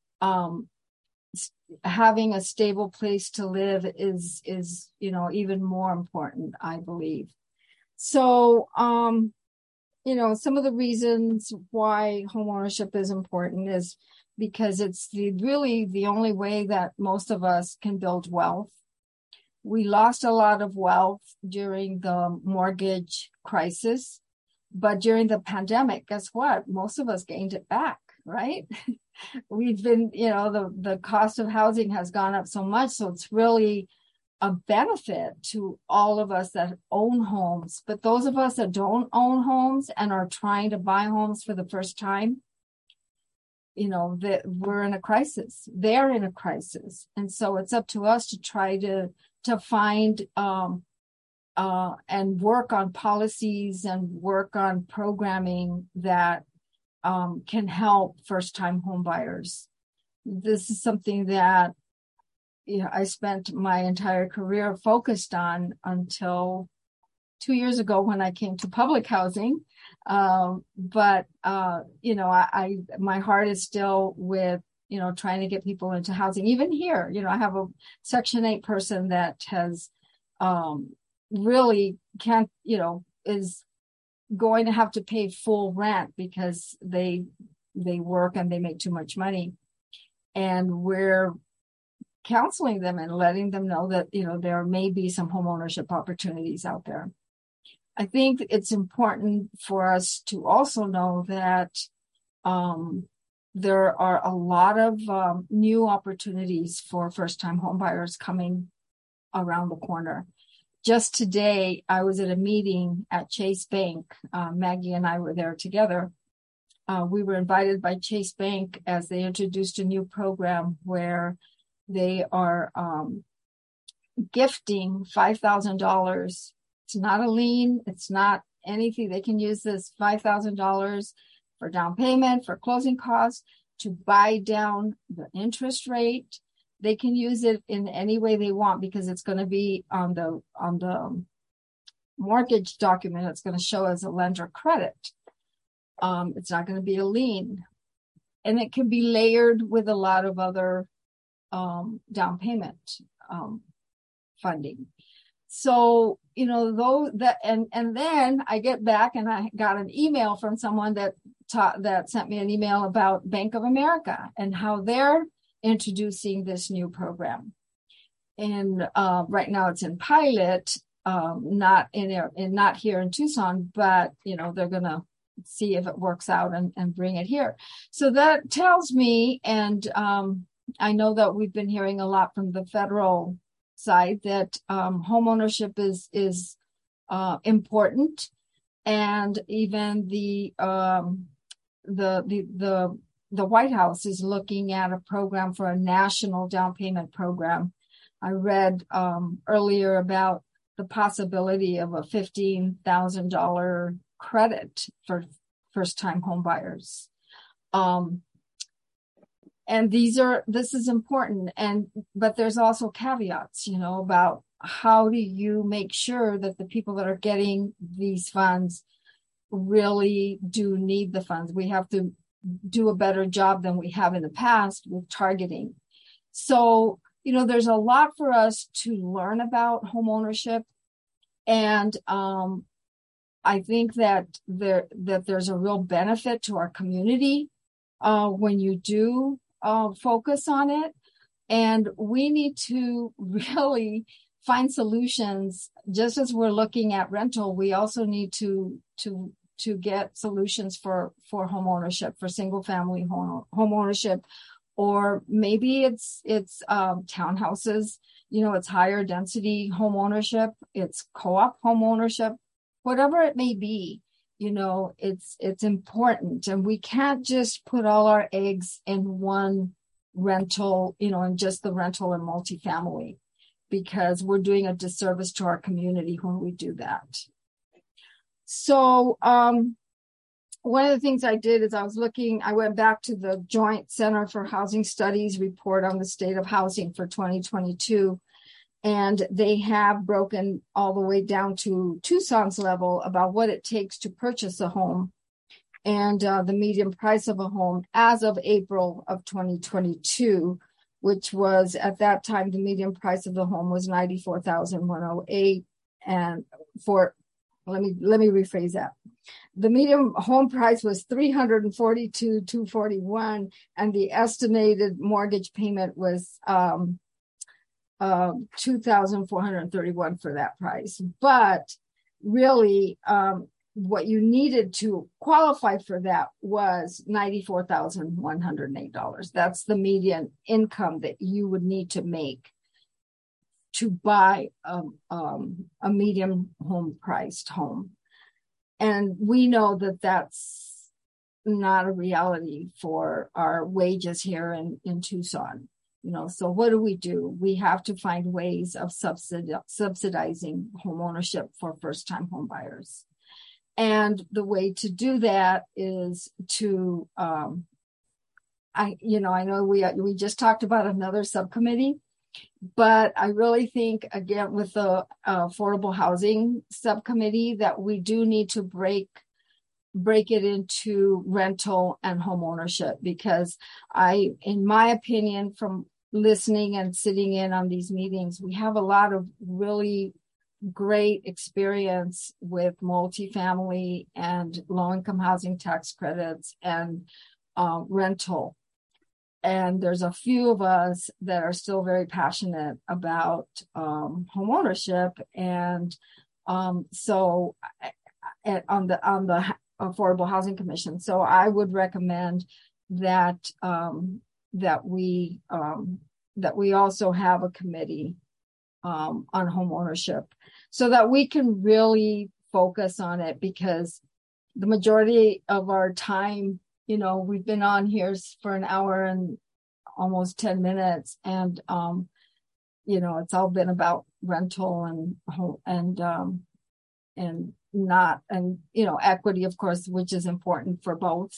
having a stable place to live is even more important, I believe. So, some of the reasons why homeownership is important is because it's really the only way that most of us can build wealth. We lost a lot of wealth during the mortgage crisis, but during the pandemic, guess what? Most of us gained it back, right? We've been, the cost of housing has gone up so much. So it's really a benefit to all of us that own homes, but those of us that don't own homes and are trying to buy homes for the first time, that we're in a crisis. They're in a crisis. And so it's up to us to try to find and work on policies and work on programming that can help first-time home buyers. This is something that I spent my entire career focused on until 2 years ago when I came to public housing. But my heart is still with, trying to get people into housing. Even here, I have a Section 8 person that has really can't, is going to have to pay full rent because they work and they make too much money. And we're counseling them and letting them know that, there may be some homeownership opportunities out there. I think it's important for us to also know that there are a lot of new opportunities for first-time homebuyers coming around the corner. Just today, I was at a meeting at Chase Bank. Maggie and I were there together. We were invited by Chase Bank as they introduced a new program where they are gifting $5,000. It's not a lien. It's not anything. They can use this $5,000 for down payment, for closing costs, to buy down the interest rate. They can use it in any way they want because it's going to be on the mortgage document. It's going to show as a lender credit. It's not going to be a lien. And it can be layered with a lot of other down payment funding. So, and then I get back and I got an email from someone that sent me an email about Bank of America and how they're introducing this new program. And right now it's in pilot, not here in Tucson, but they're going to see if it works out and bring it here. So that tells me, and I know that we've been hearing a lot from the federal side that homeownership is important, and even the White House is looking at a program for a national down payment program. I read earlier about the possibility of a $15,000 credit for first-time home buyers. And this is important. But there's also caveats, about how do you make sure that the people that are getting these funds really do need the funds. We have to do a better job than we have in the past with targeting. So, there's a lot for us to learn about homeownership. And I think that there's a real benefit to our community when you do focus on it. And we need to really find solutions. Just as we're looking at rental, we also need to get solutions for home ownership, for single family home ownership, or maybe it's townhouses, it's higher density home ownership, it's co-op home ownership, whatever it may be. It's important, and we can't just put all our eggs in one rental, in just the rental and multifamily, because we're doing a disservice to our community when we do that. So, one of the things I did is I went back to the Joint Center for Housing Studies report on the state of housing for 2022. And they have broken all the way down to Tucson's level about what it takes to purchase a home. And the median price of a home as of April of 2022, which was at that time, the median price of the home was $94,108. And let me rephrase that. The median home price was $342,241, and the estimated mortgage payment was $2,431 for that price. But really, what you needed to qualify for that was $94,108. That's the median income that you would need to make to buy a medium home priced home. And we know that that's not a reality for our wages here in Tucson. So what do? We have to find ways of subsidizing home ownership for first-time home buyers. And the way to do that is to, I know we just talked about another subcommittee, but I really think, again, with the affordable housing subcommittee, that we do need to break it into rental and home ownership, because in my opinion, from listening and sitting in on these meetings, we have a lot of really great experience with multifamily and low-income housing tax credits and rental. And there's a few of us that are still very passionate about home ownership. And so on the Affordable Housing Commission. So I would recommend that we also have a committee on home ownership, so that we can really focus on it, because the majority of our time, we've been on here for an hour and almost 10 minutes, and it's all been about rental and home and equity, of course, which is important for both.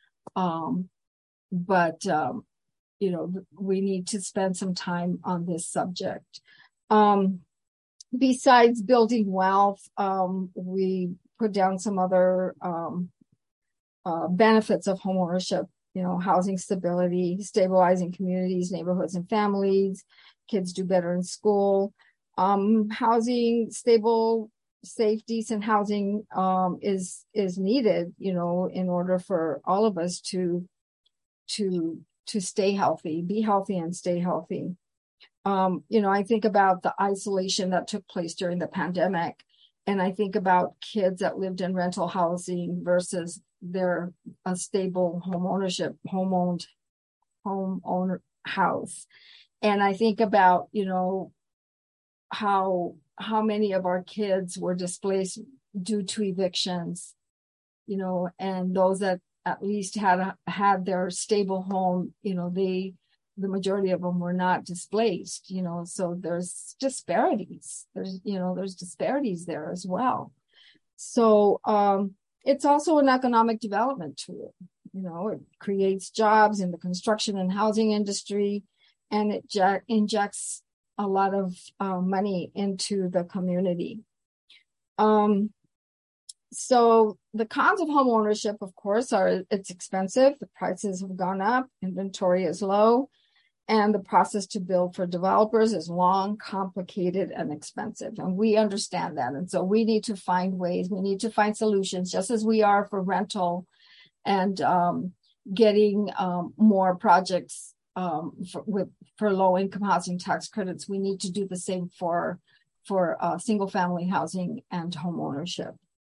But we need to spend some time on this subject. Besides building wealth, we put down some other benefits of homeownership, housing stability, stabilizing communities, neighborhoods, and families. Kids do better in school. Housing, stable, safe, decent housing is needed, in order for all of us to stay healthy, be healthy, and stay healthy. I think about the isolation that took place during the pandemic, and I think about kids that lived in rental housing versus a stable home-owned house. And I think about, how many of our kids were displaced due to evictions, and those that at least had their stable home, the majority of them were not displaced, so there's disparities. There's disparities there as well. So it's also an economic development tool. It creates jobs in the construction and housing industry, and it injects a lot of money into the community. So the cons of home ownership, of course, are it's expensive. The prices have gone up. Inventory is low. And the process to build for developers is long, complicated, and expensive. And we understand that. And so we need to find ways. We need to find solutions, just as we are for rental and getting more projects for low-income housing tax credits. We need to do the same for single-family housing and home ownership.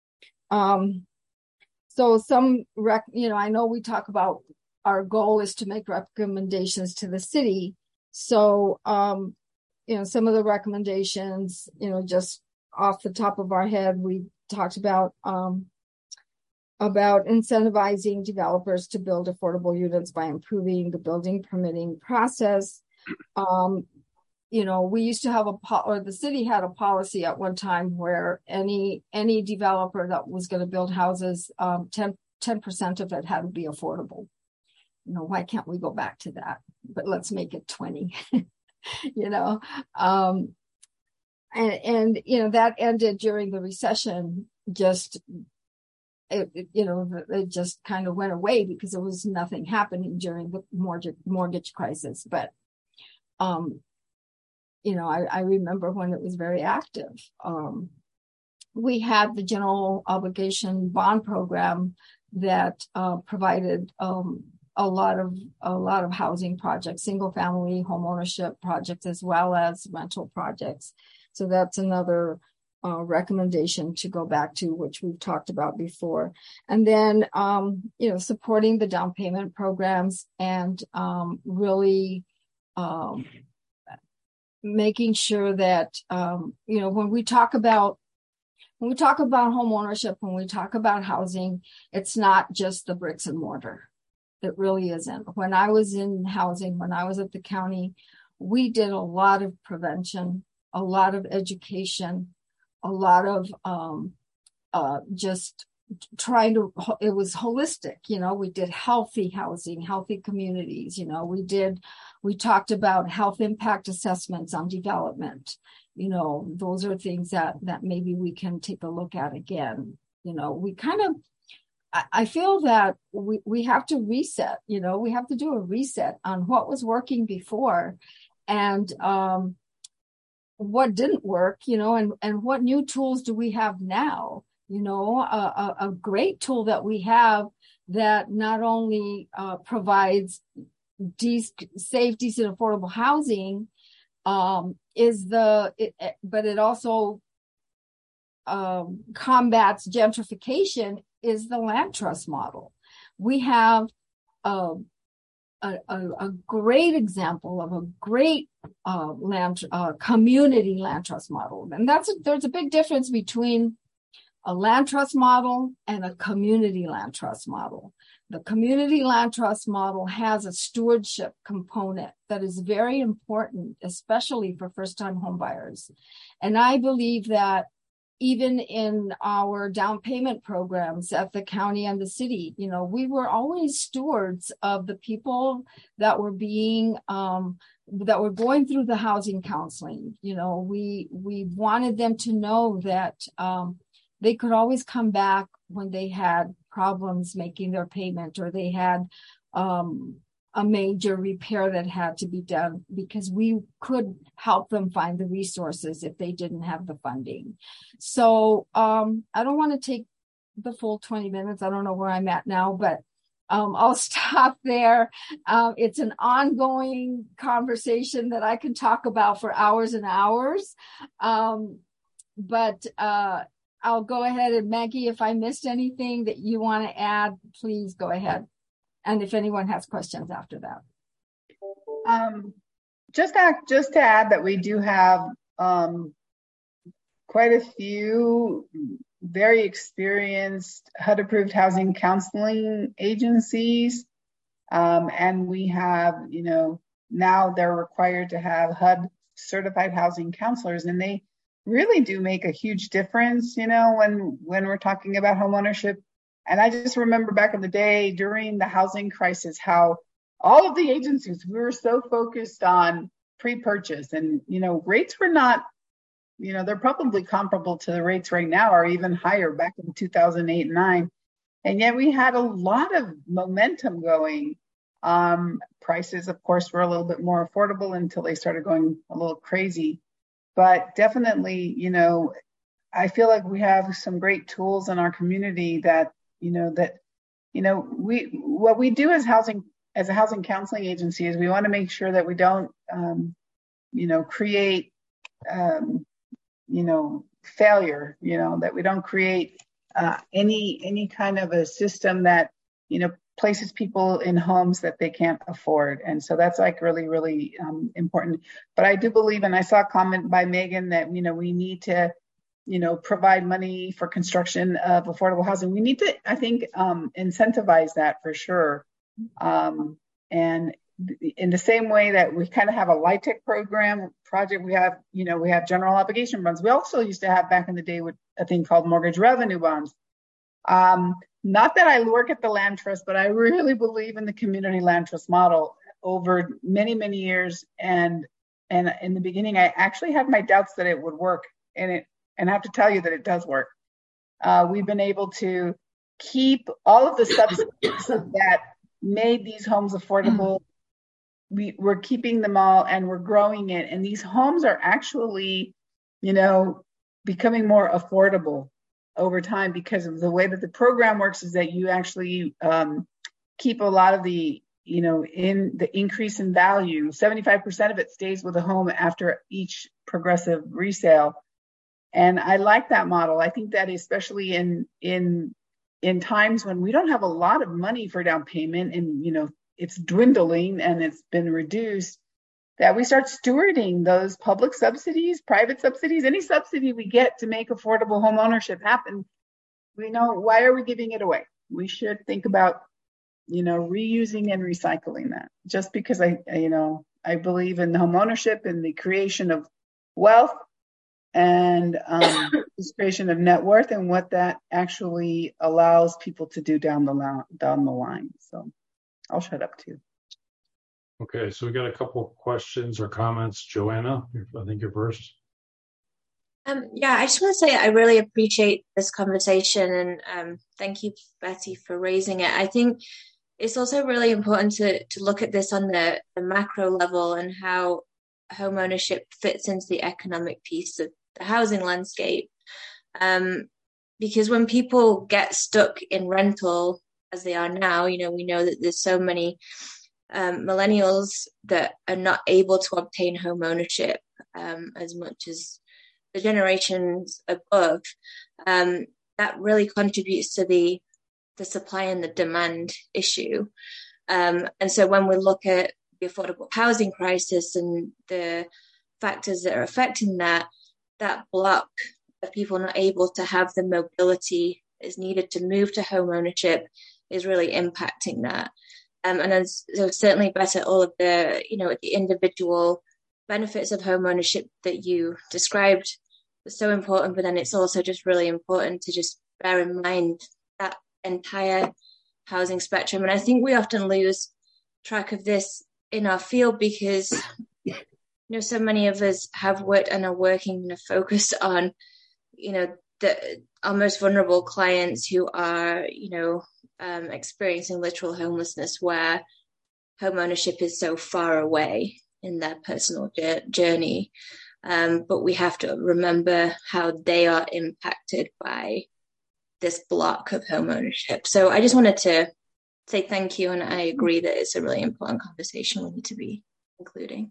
So I know we talk about our goal is to make recommendations to the city. So, some of the recommendations, just off the top of our head, we talked about incentivizing developers to build affordable units by improving the building permitting process. We used to have the city had a policy at one time where any developer that was going to build houses, 10% of it had to be affordable. Why can't we go back to that? But let's make it 20, that ended during the recession. It just kind of went away because there was nothing happening during the mortgage crisis. But, I remember when it was very active. We had the general obligation bond program that provided a lot of housing projects, single family home ownership projects, as well as rental projects. So that's another recommendation to go back to, which we've talked about before. And then, supporting the down payment programs and really making sure that, when we talk about home ownership, when we talk about housing, it's not just the bricks and mortar. It really isn't. When I was in housing, when I was at the county, we did a lot of prevention, a lot of education, a lot of just trying to, it was holistic, we did healthy housing, healthy communities, we talked about health impact assessments on development. Those are things that maybe we can take a look at again. I feel that we have to reset, we have to do a reset on what was working before and what didn't work, and what new tools do we have now? A great tool that we have that not only provides safe, decent, affordable housing, but it also combats gentrification is the land trust model. We have a great example of a great community land trust model, and there's a big difference between a land trust model and a community land trust model. The community land trust model has a stewardship component that is very important, especially for first-time homebuyers. And I believe that even in our down payment programs at the county and the city, we were always stewards of the people that were going through the housing counseling. We wanted them to know that they could always come back when they had problems making their payment, or they had a major repair that had to be done, because we could help them find the resources if they didn't have the funding. So I don't want to take the full 20 minutes. I don't know where I'm at now, but I'll stop there. It's an ongoing conversation that I can talk about for hours and hours. But I'll go ahead, and Maggie, if I missed anything that you want to add, please go ahead. And if anyone has questions after that. Just to add that we do have quite a few very experienced HUD-approved housing counseling agencies. And we have, now they're required to have HUD-certified housing counselors, and they really do make a huge difference, when we're talking about homeownership. And I just remember back in the day during the housing crisis, how all of the agencies, we were so focused on pre-purchase, and, rates were not, they're probably comparable to the rates right now, or even higher back in 2008 and 9. And yet we had a lot of momentum going. Prices, of course, were a little bit more affordable until they started going a little crazy. But definitely, I feel like we have some great tools in our community that, what we do as a housing counseling agency is we want to make sure that we don't, create, failure, that we don't create any kind of a system that, places people in homes that they can't afford. And so that's like really, really important. But I do believe, and I saw a comment by Megan that, we need to, provide money for construction of affordable housing. We need to, I think, incentivize that for sure. And in the same way that we kind of have a LIHTC project, we have general obligation bonds. We also used to have back in the day with a thing called mortgage revenue bonds. Not that I work at the land trust, but I really believe in the community land trust model over many, many years. And in the beginning, I actually had my doubts that it would work. And I have to tell you that it does work. We've been able to keep all of the subsidies that made these homes affordable. We're keeping them all, and we're growing it. And these homes are actually, becoming more affordable over time, because of the way that the program works is that you actually keep a lot of the, in the increase in value. 75% of it stays with the home after each progressive resale. And I like that model. I think that especially in times when we don't have a lot of money for down payment, and, it's dwindling and it's been reduced, that we start stewarding those public subsidies, private subsidies, any subsidy we get to make affordable home ownership happen. We know, why are we giving it away? We should think about, reusing and recycling that. Just because I believe in home ownership and the creation of wealth and this creation of net worth and what that actually allows people to do down the line. So I'll shut up too. Okay, so we got a couple of questions or comments. Joanna, I think you're first. I just want to say I really appreciate this conversation, and thank you, Betty, for raising it. I think it's also really important to look at this on the macro level and how home ownership fits into the economic piece of the housing landscape. Because when people get stuck in rental, as they are now, we know that there's so many millennials that are not able to obtain home ownership as much as the generations above. That really contributes to the supply and the demand issue. And so when we look at the affordable housing crisis and the factors that are affecting that block of people not able to have the mobility is needed to move to home ownership is really impacting that. And so certainly better all of the, the individual benefits of home ownership that you described was so important, but then it's also just really important to just bear in mind that entire housing spectrum. And I think we often lose track of this in our field because, so many of us have worked and are working focused on, our most vulnerable clients who are, experiencing literal homelessness, where home ownership is so far away in their personal journey. But we have to remember how they are impacted by this block of home ownership. So I just wanted to say thank you. And I agree that it's a really important conversation we need to be including.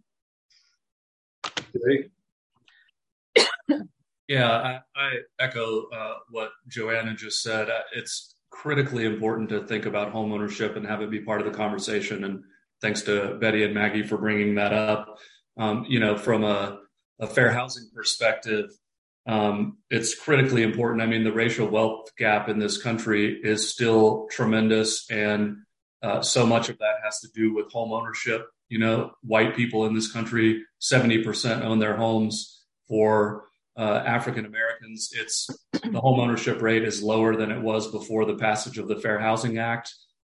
Yeah, I echo what Joanna just said. It's critically important to think about home ownership and have it be part of the conversation. And thanks to Betty and Maggie for bringing that up. From a fair housing perspective, it's critically important. I mean, the racial wealth gap in this country is still tremendous. And so much of that has to do with home ownership. White people in this country, 70% own their homes. For African Americans, the home ownership rate is lower than it was before the passage of the Fair Housing Act.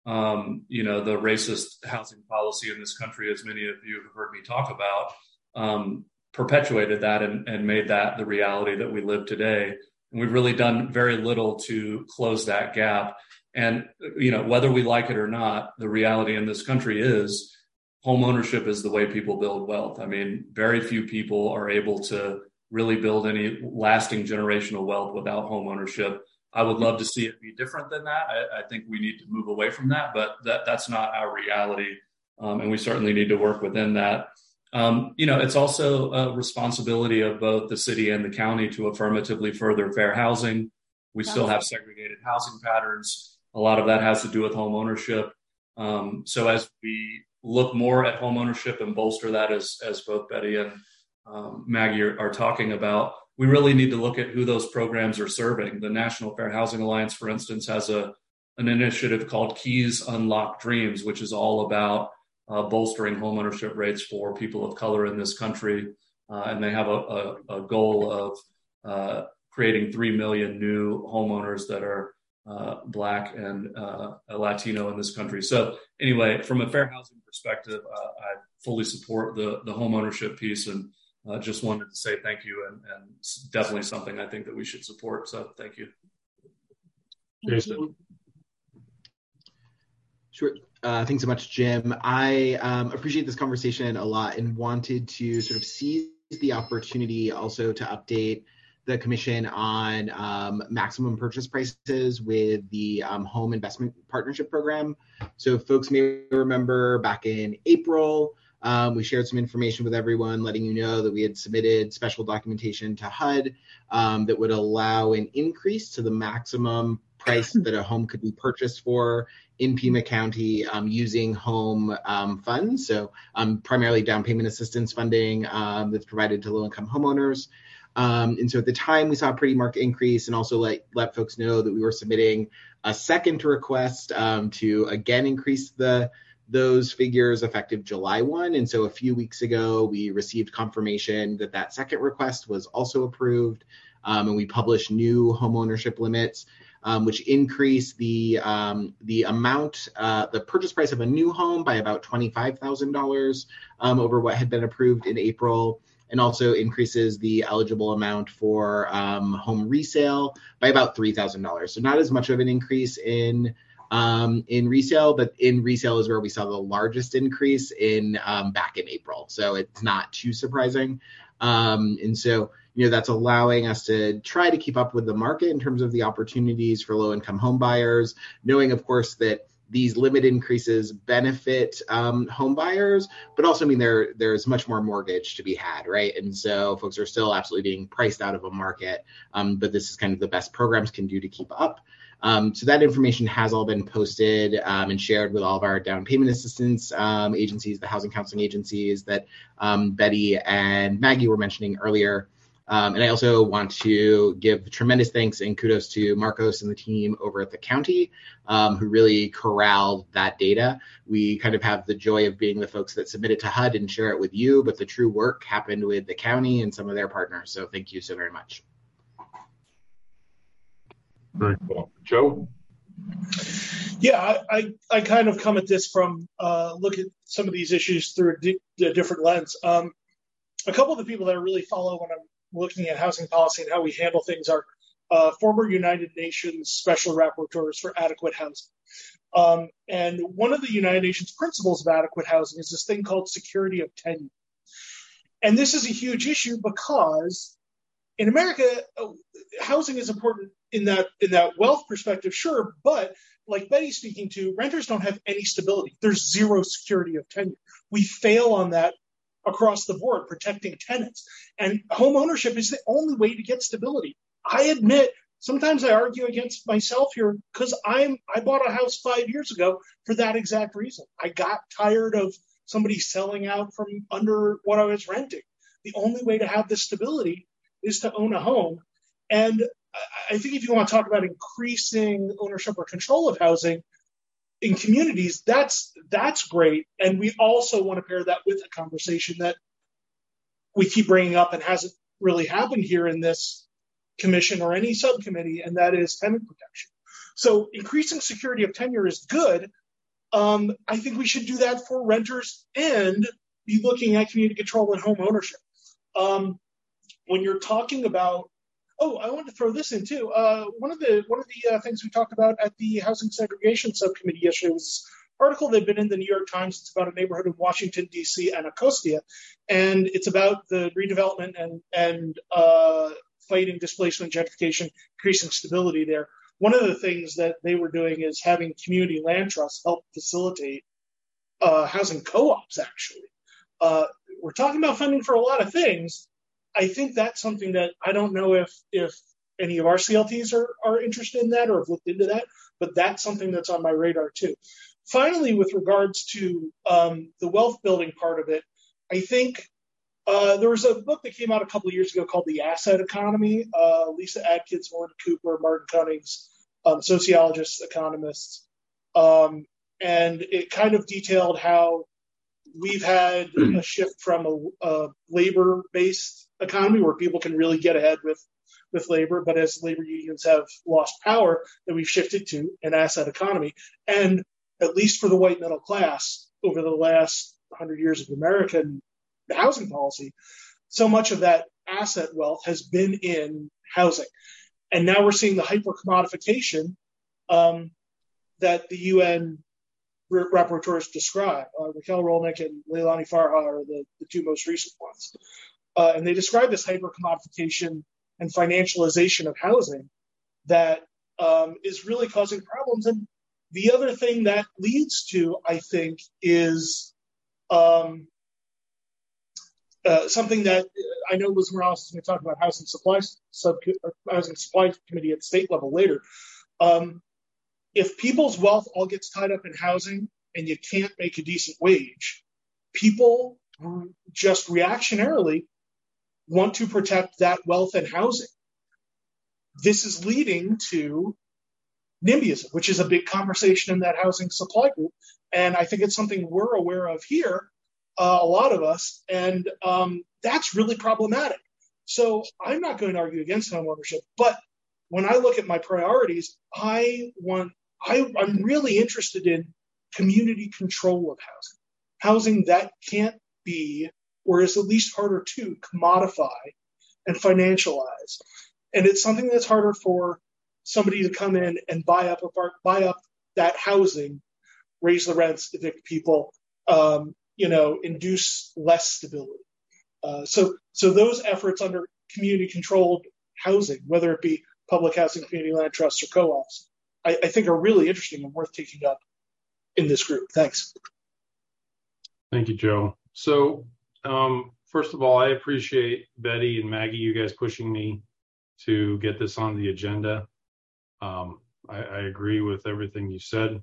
The racist housing policy in this country, as many of you have heard me talk about, perpetuated that and made that the reality that we live today. And we've really done very little to close that gap. And, whether we like it or not, the reality in this country is home ownership is the way people build wealth. I mean, very few people are able to really build any lasting generational wealth without home ownership. I would love to see it be different than that. I think we need to move away from that, but that's not our reality. And we certainly need to work within that. It's also a responsibility of both the city and the county to affirmatively further fair housing. We still have segregated housing patterns. A lot of that has to do with home ownership. So as we look more at home ownership and bolster that, as both Betty and Maggie are talking about, we really need to look at who those programs are serving. The National Fair Housing Alliance, for instance, has an initiative called Keys Unlock Dreams, which is all about bolstering home ownership rates for people of color in this country. And they have a goal of creating 3 million new homeowners that are Black and Latino in this country. So anyway, from a fair housing perspective, I fully support the home ownership piece, and just wanted to say thank you, and it's definitely something I think that we should support. So thank you. Jason. Sure. Thanks so much, Jim. I appreciate this conversation a lot and wanted to sort of seize the opportunity also to update the Commission on maximum purchase prices with the Home Investment Partnership Program. So folks may remember back in April, we shared some information with everyone, letting you know that we had submitted special documentation to HUD that would allow an increase to the maximum price that a home could be purchased for in Pima County using home funds. So primarily down payment assistance funding that's provided to low-income homeowners. And so at the time, we saw a pretty marked increase, and also let folks know that we were submitting a second request to again increase those figures effective July 1. And so a few weeks ago, we received confirmation that that second request was also approved. And we published new home ownership limits, which increase the amount, the purchase price of a new home by about $25,000 over what had been approved in April, and also increases the eligible amount for home resale by about $3,000. So not as much of an increase in resale, but in resale is where we saw the largest increase in back in April. So it's not too surprising. And so, that's allowing us to try to keep up with the market in terms of the opportunities for low-income home buyers, knowing, of course, that these limit increases benefit home buyers, but also mean there's much more mortgage to be had, right? And so folks are still absolutely being priced out of a market, but this is kind of the best programs can do to keep up. So that information has all been posted and shared with all of our down payment assistance agencies, the housing counseling agencies that Betty and Maggie were mentioning earlier. And I also want to give tremendous thanks and kudos to Marcos and the team over at the county who really corralled that data. We kind of have the joy of being the folks that submit it to HUD and share it with you, but the true work happened with the county and some of their partners. So thank you so very much. Very cool. Joe? Yeah, I kind of come at this from look at some of these issues through a different lens. A couple of the people that I really follow when I'm looking at housing policy and how we handle things are former United Nations special rapporteurs for adequate housing. And one of the United Nations principles of adequate housing is this thing called security of tenure. And this is a huge issue because in America, housing is important in that wealth perspective, sure, but like Betty's speaking to, renters don't have any stability. There's zero security of tenure. We fail on that across the board, protecting tenants. And home ownership is the only way to get stability. I admit, sometimes I argue against myself here because I bought a house 5 years ago for that exact reason. I got tired of somebody selling out from under what I was renting. The only way to have this stability is to own a home. And I think if you want to talk about increasing ownership or control of housing in communities, that's great. And we also want to pair that with a conversation that we keep bringing up and hasn't really happened here in this commission or any subcommittee, and that is tenant protection. So increasing security of tenure is good. I think we should do that for renters and be looking at community control and home ownership. When you're talking about, I wanted to throw this in too. One of the things we talked about at the housing segregation subcommittee yesterday was an article that had been in the New York Times. It's about a neighborhood in Washington, D.C., Anacostia, and it's about the redevelopment and fighting displacement, gentrification, increasing stability there. One of the things that they were doing is having community land trusts help facilitate housing co-ops, actually. We're talking about funding for a lot of things. I think that's something that I don't know if any of our CLTs are interested in that or have looked into that, but that's something that's on my radar too. Finally, with regards to the wealth building part of it, I think there was a book that came out a couple of years ago called The Asset Economy. Lisa Adkins, Melinda Cooper, Martin Cummings, sociologists, economists. And it kind of detailed how we've had a shift from a labor-based economy where people can really get ahead with labor, but as labor unions have lost power, that we've shifted to an asset economy. And at least for the white middle class, over the last 100 years of American housing policy, so much of that asset wealth has been in housing. And now we're seeing the hyper-commodification that the UN rapporteurs describe. Raquel Rolnick and Leilani Farha are the two most recent ones. And they describe this hyper-commodification and financialization of housing that is really causing problems. And the other thing that leads to, I think, is something that I know Liz Morales is going to talk about housing supply committee at state level later. If people's wealth all gets tied up in housing and you can't make a decent wage, people just reactionarily want to protect that wealth and housing. This is leading to NIMBYism, which is a big conversation in that housing supply group. And I think it's something we're aware of here, a lot of us, and that's really problematic. So I'm not going to argue against homeownership, but when I look at my priorities, I'm really interested in community control of housing that can't be, or is at least harder to commodify and financialize. And it's something that's harder for somebody to come in and buy up that housing, raise the rents, evict people, induce less stability. So those efforts under community-controlled housing, whether it be public housing, community land trusts, or co-ops, I think are really interesting and worth taking up in this group. Thanks. Thank you, Joe. So first of all, I appreciate Betty and Maggie, you guys pushing me to get this on the agenda. I agree with everything you said.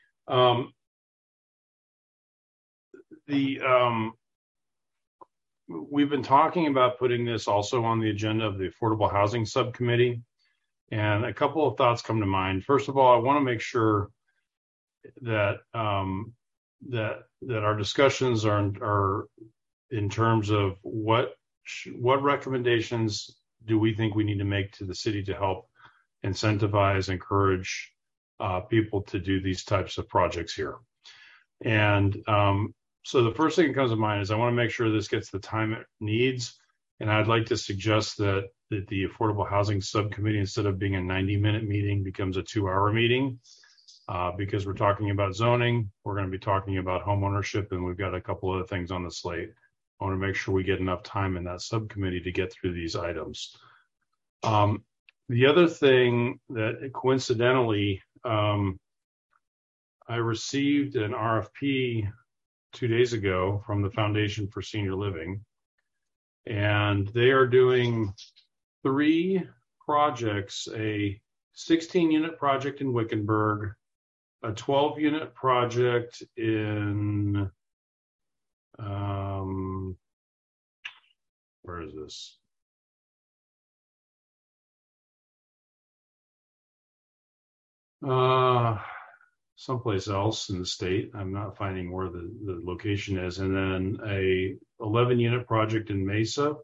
We've been talking about putting this also on the agenda of the Affordable Housing Subcommittee, and a couple of thoughts come to mind. First of all, I want to make sure that that our discussions are in terms of what recommendations do we think we need to make to the city to help incentivize, encourage people to do these types of projects here. And so the first thing that comes to mind is I want to make sure this gets the time it needs. And I'd like to suggest that the Affordable Housing Subcommittee, instead of being a 90-minute meeting, becomes a 2-hour meeting because we're talking about zoning. We're going to be talking about home ownership, and we've got a couple other things on the slate. I want to make sure we get enough time in that subcommittee to get through these items. The other thing that coincidentally, I received an RFP 2 days ago from the Foundation for Senior Living, and they are doing 3 projects: a 16-unit project in Wickenburg, a 12-unit project in where is this? Someplace else in the state. I'm not finding where the location is. And then a 11-unit project in Mesa.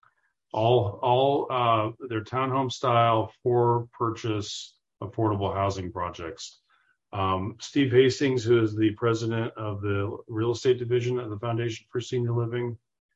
All they're townhome style, for purchase affordable housing projects. Steve Hastings, who is the president of the real estate division of the Foundation for Senior Living,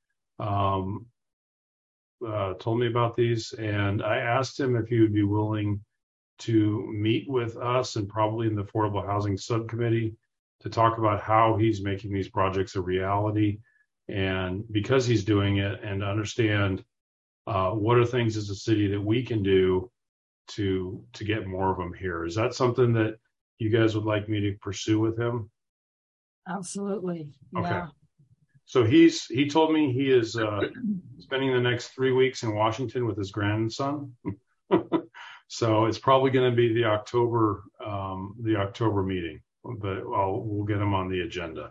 told me about these, and I asked him if he would be willing to meet with us and probably in the Affordable Housing Subcommittee to talk about how he's making these projects a reality, and because he's doing it, and to understand what are things as a city that we can do to get more of them here. Is that something that you guys would like me to pursue with him? Absolutely. Okay. Yeah. So he told me he is spending the next 3 weeks in Washington with his grandson. So it's probably going to be the October meeting, but we'll get him on the agenda.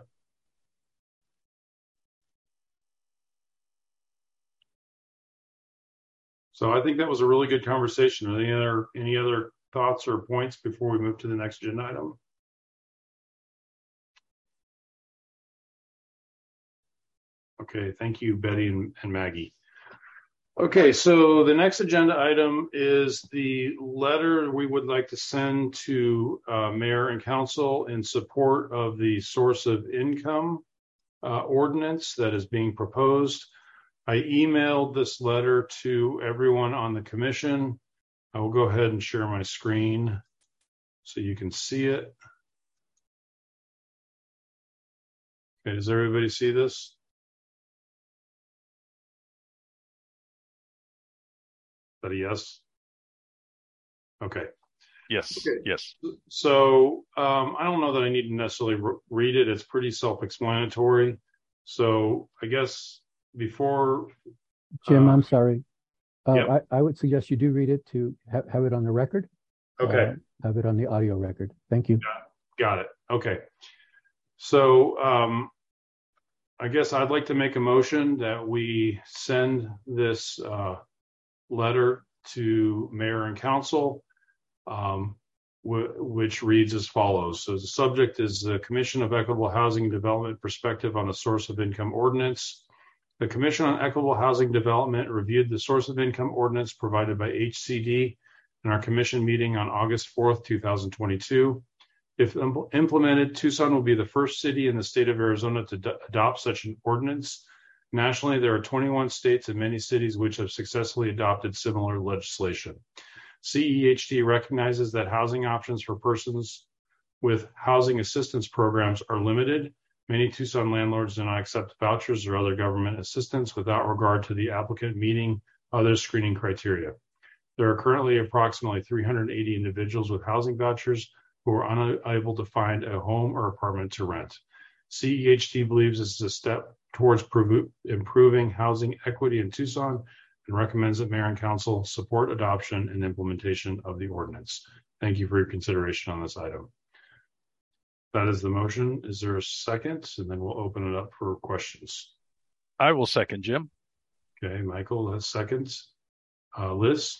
So I think that was a really good conversation. Any other thoughts or points before we move to the next agenda item? Okay, thank you, Betty and Maggie. Okay, so the next agenda item is the letter we would like to send to Mayor and Council in support of the source of income ordinance that is being proposed. I emailed this letter to everyone on the commission. I will go ahead and share my screen so you can see it. Okay, does everybody see this? Is that a yes? Okay. Yes. Okay. Yes. So I don't know that I need to necessarily read it. It's pretty self-explanatory. So I guess before Jim, I'm sorry. Yep. I would suggest you do read it to have it on the record. Okay. have it on the audio record. Thank you. Got it. Okay. So I guess I'd like to make a motion that we send this letter to mayor and council, which reads as follows. So the subject is the Commission of Equitable Housing Development Perspective on the Source of Income Ordinance. The Commission on Equitable Housing Development reviewed the Source of Income Ordinance provided by HCD in our commission meeting on August 4th, 2022. If implemented, Tucson will be the first city in the state of Arizona to adopt such an ordinance. Nationally, there are 21 states and many cities which have successfully adopted similar legislation. CEHD recognizes that housing options for persons with housing assistance programs are limited. Many Tucson landlords do not accept vouchers or other government assistance without regard to the applicant meeting other screening criteria. There are currently approximately 380 individuals with housing vouchers who are unable to find a home or apartment to rent. CEHD believes this is a step towards improving housing equity in Tucson and recommends that mayor and council support adoption and implementation of the ordinance. Thank you for your consideration on this item. That is the motion. Is there a second? And then we'll open it up for questions. I will second, Jim. Okay, Michael has seconds. Liz?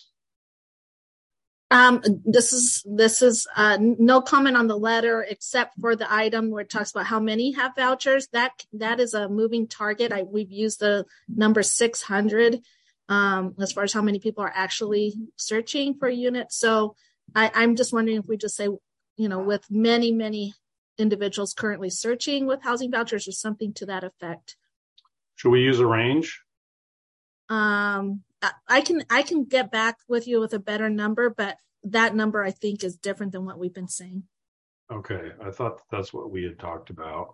This is no comment on the letter except for the item where it talks about how many have vouchers. That is a moving target. We've used the number 600 as far as how many people are actually searching for units. So I'm just wondering if we just say, with many individuals currently searching with housing vouchers or something to that effect. Should we use a range? I can get back with you with a better number, but that number I think is different than what we've been saying. Okay, I thought that's what we had talked about.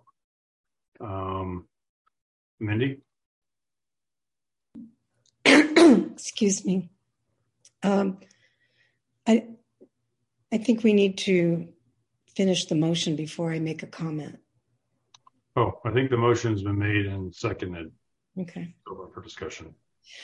Mindy? Excuse me. I think we need to finish the motion before I make a comment. Oh, I think the motion's been made and seconded. Okay. Over for discussion.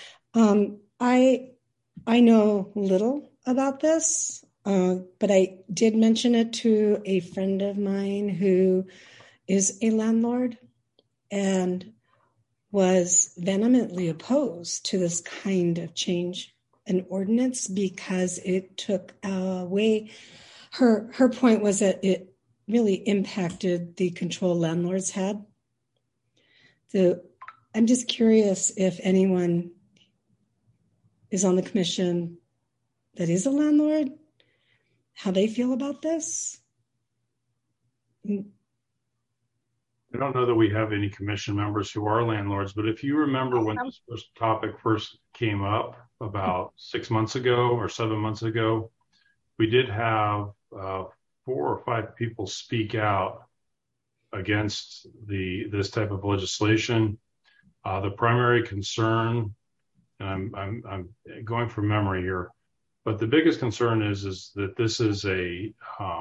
I know little about this, but I did mention it to a friend of mine who is a landlord and was vehemently opposed to this kind of change in ordinance because it took away her point was that it really impacted the control landlords had. So I'm just curious if anyone is on the commission that is a landlord, how they feel about this. I don't know that we have any commission members who are landlords, but if you remember when this topic first came up about 6 months ago or 7 months ago, we did have 4 or 5 people speak out against this type of legislation. The primary concern, and I'm going from memory here, but the biggest concern is that this is a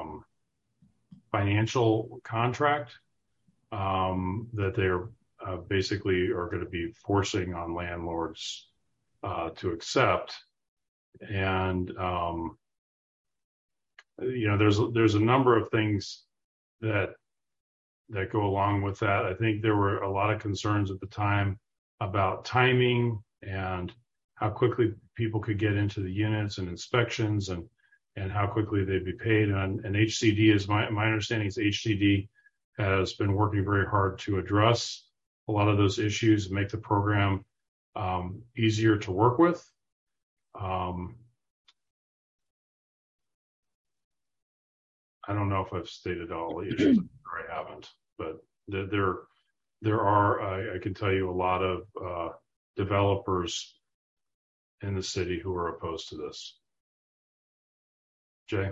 financial contract that they're basically are going to be forcing on landlords to accept. And there's a number of things that go along with that. I think there were a lot of concerns at the time about timing and how quickly people could get into the units and inspections and how quickly they'd be paid. And HCD is my understanding is HCD has been working very hard to address a lot of those issues and make the program easier to work with. I don't know if I've stated all the issues, or I haven't, but there are, I can tell you, a lot of developers in the city who are opposed to this. Jay?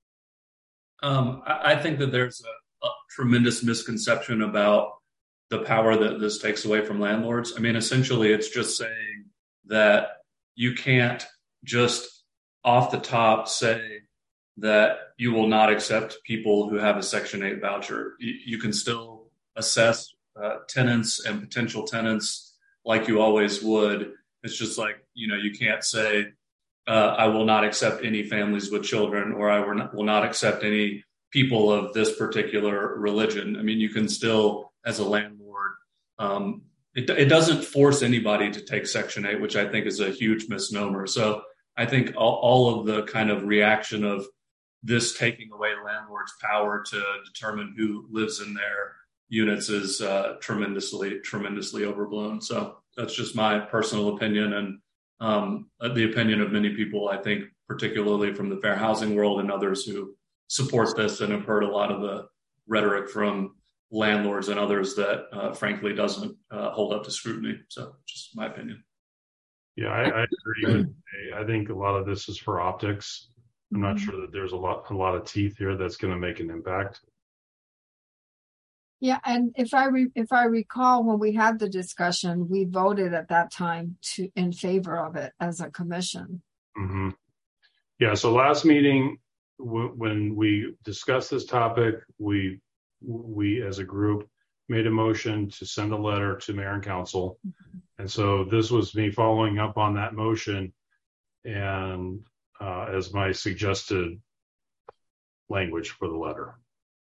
I think that there's a tremendous misconception about the power that this takes away from landlords. I mean, essentially, it's just saying that you can't just off the top say that you will not accept people who have a Section 8 voucher. You can still assess tenants and potential tenants like you always would. It's just like, you can't say I will not accept any families with children, or I will not accept any people of this particular religion. I mean, you can still, as a landlord, it doesn't force anybody to take Section 8, which I think is a huge misnomer. So I think all of the kind of reaction of this taking away landlords' power to determine who lives in their units is tremendously overblown. So that's just my personal opinion, and the opinion of many people, I think, particularly from the fair housing world and others who support this and have heard a lot of the rhetoric from landlords and others that frankly doesn't hold up to scrutiny. So just my opinion. Yeah, I agree with Jay. I think a lot of this is for optics. I'm not sure that there's a lot of teeth here that's going to make an impact. Yeah, and if I recall, when we had the discussion, we voted at that time in favor of it as a commission. Mm-hmm. Yeah. So last meeting, when we discussed this topic, we as a group made a motion to send a letter to mayor and council, and so this was me following up on that motion, and as my suggested language for the letter.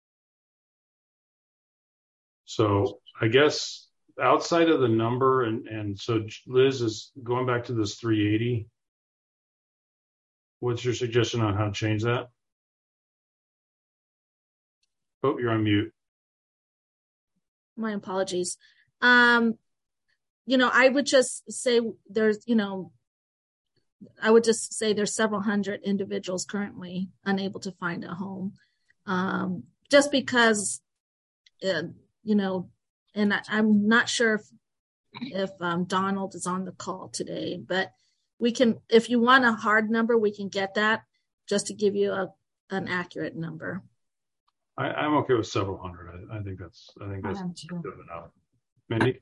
So I guess outside of the number, and so Liz is going back to this 380. What's your suggestion on how to change that? Oh, you're on mute. My apologies. I would just say there's several hundred individuals currently unable to find a home. Just because, and I'm not sure if Donald is on the call today, but we can, if you want a hard number, we can get that just to give you an accurate number. I'm okay with several hundred. I think that's good enough. Mindy?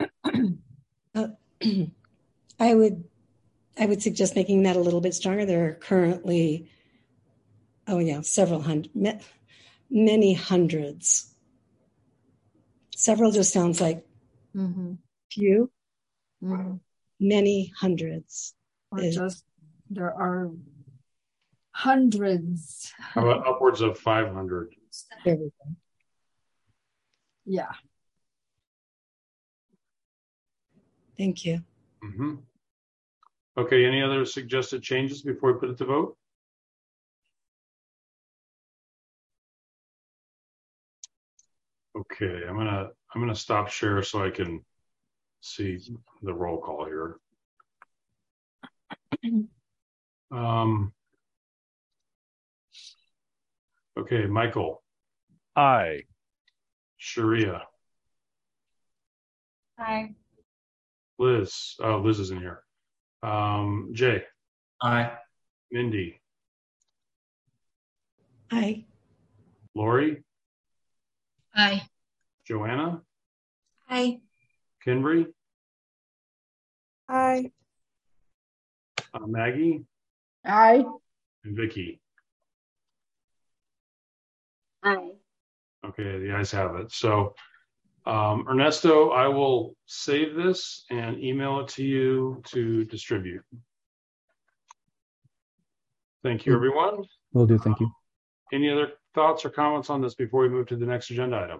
I would suggest making that a little bit stronger. There are currently, several hundred, many hundreds. Several just sounds like few. Mm-hmm. Many hundreds. There are hundreds. How about upwards of 500? There we go. Yeah. Thank you. Mm-hmm. Okay, any other suggested changes before we put it to vote? Okay, I'm gonna stop share so I can see the roll call here. Okay, Michael. Aye. Sharia. Aye. Liz. Oh, Liz is in here. Jay. Aye. Mindy. Aye. Lori. Aye. Joanna. Aye. Kinbry. Aye. Maggie. Aye. And Vicky. Aye. Okay, the ayes have it. So, Ernesto, I will save this and email it to you to distribute. Thank you, everyone. Will do. Thank you. Any other thoughts or comments on this before we move to the next agenda item?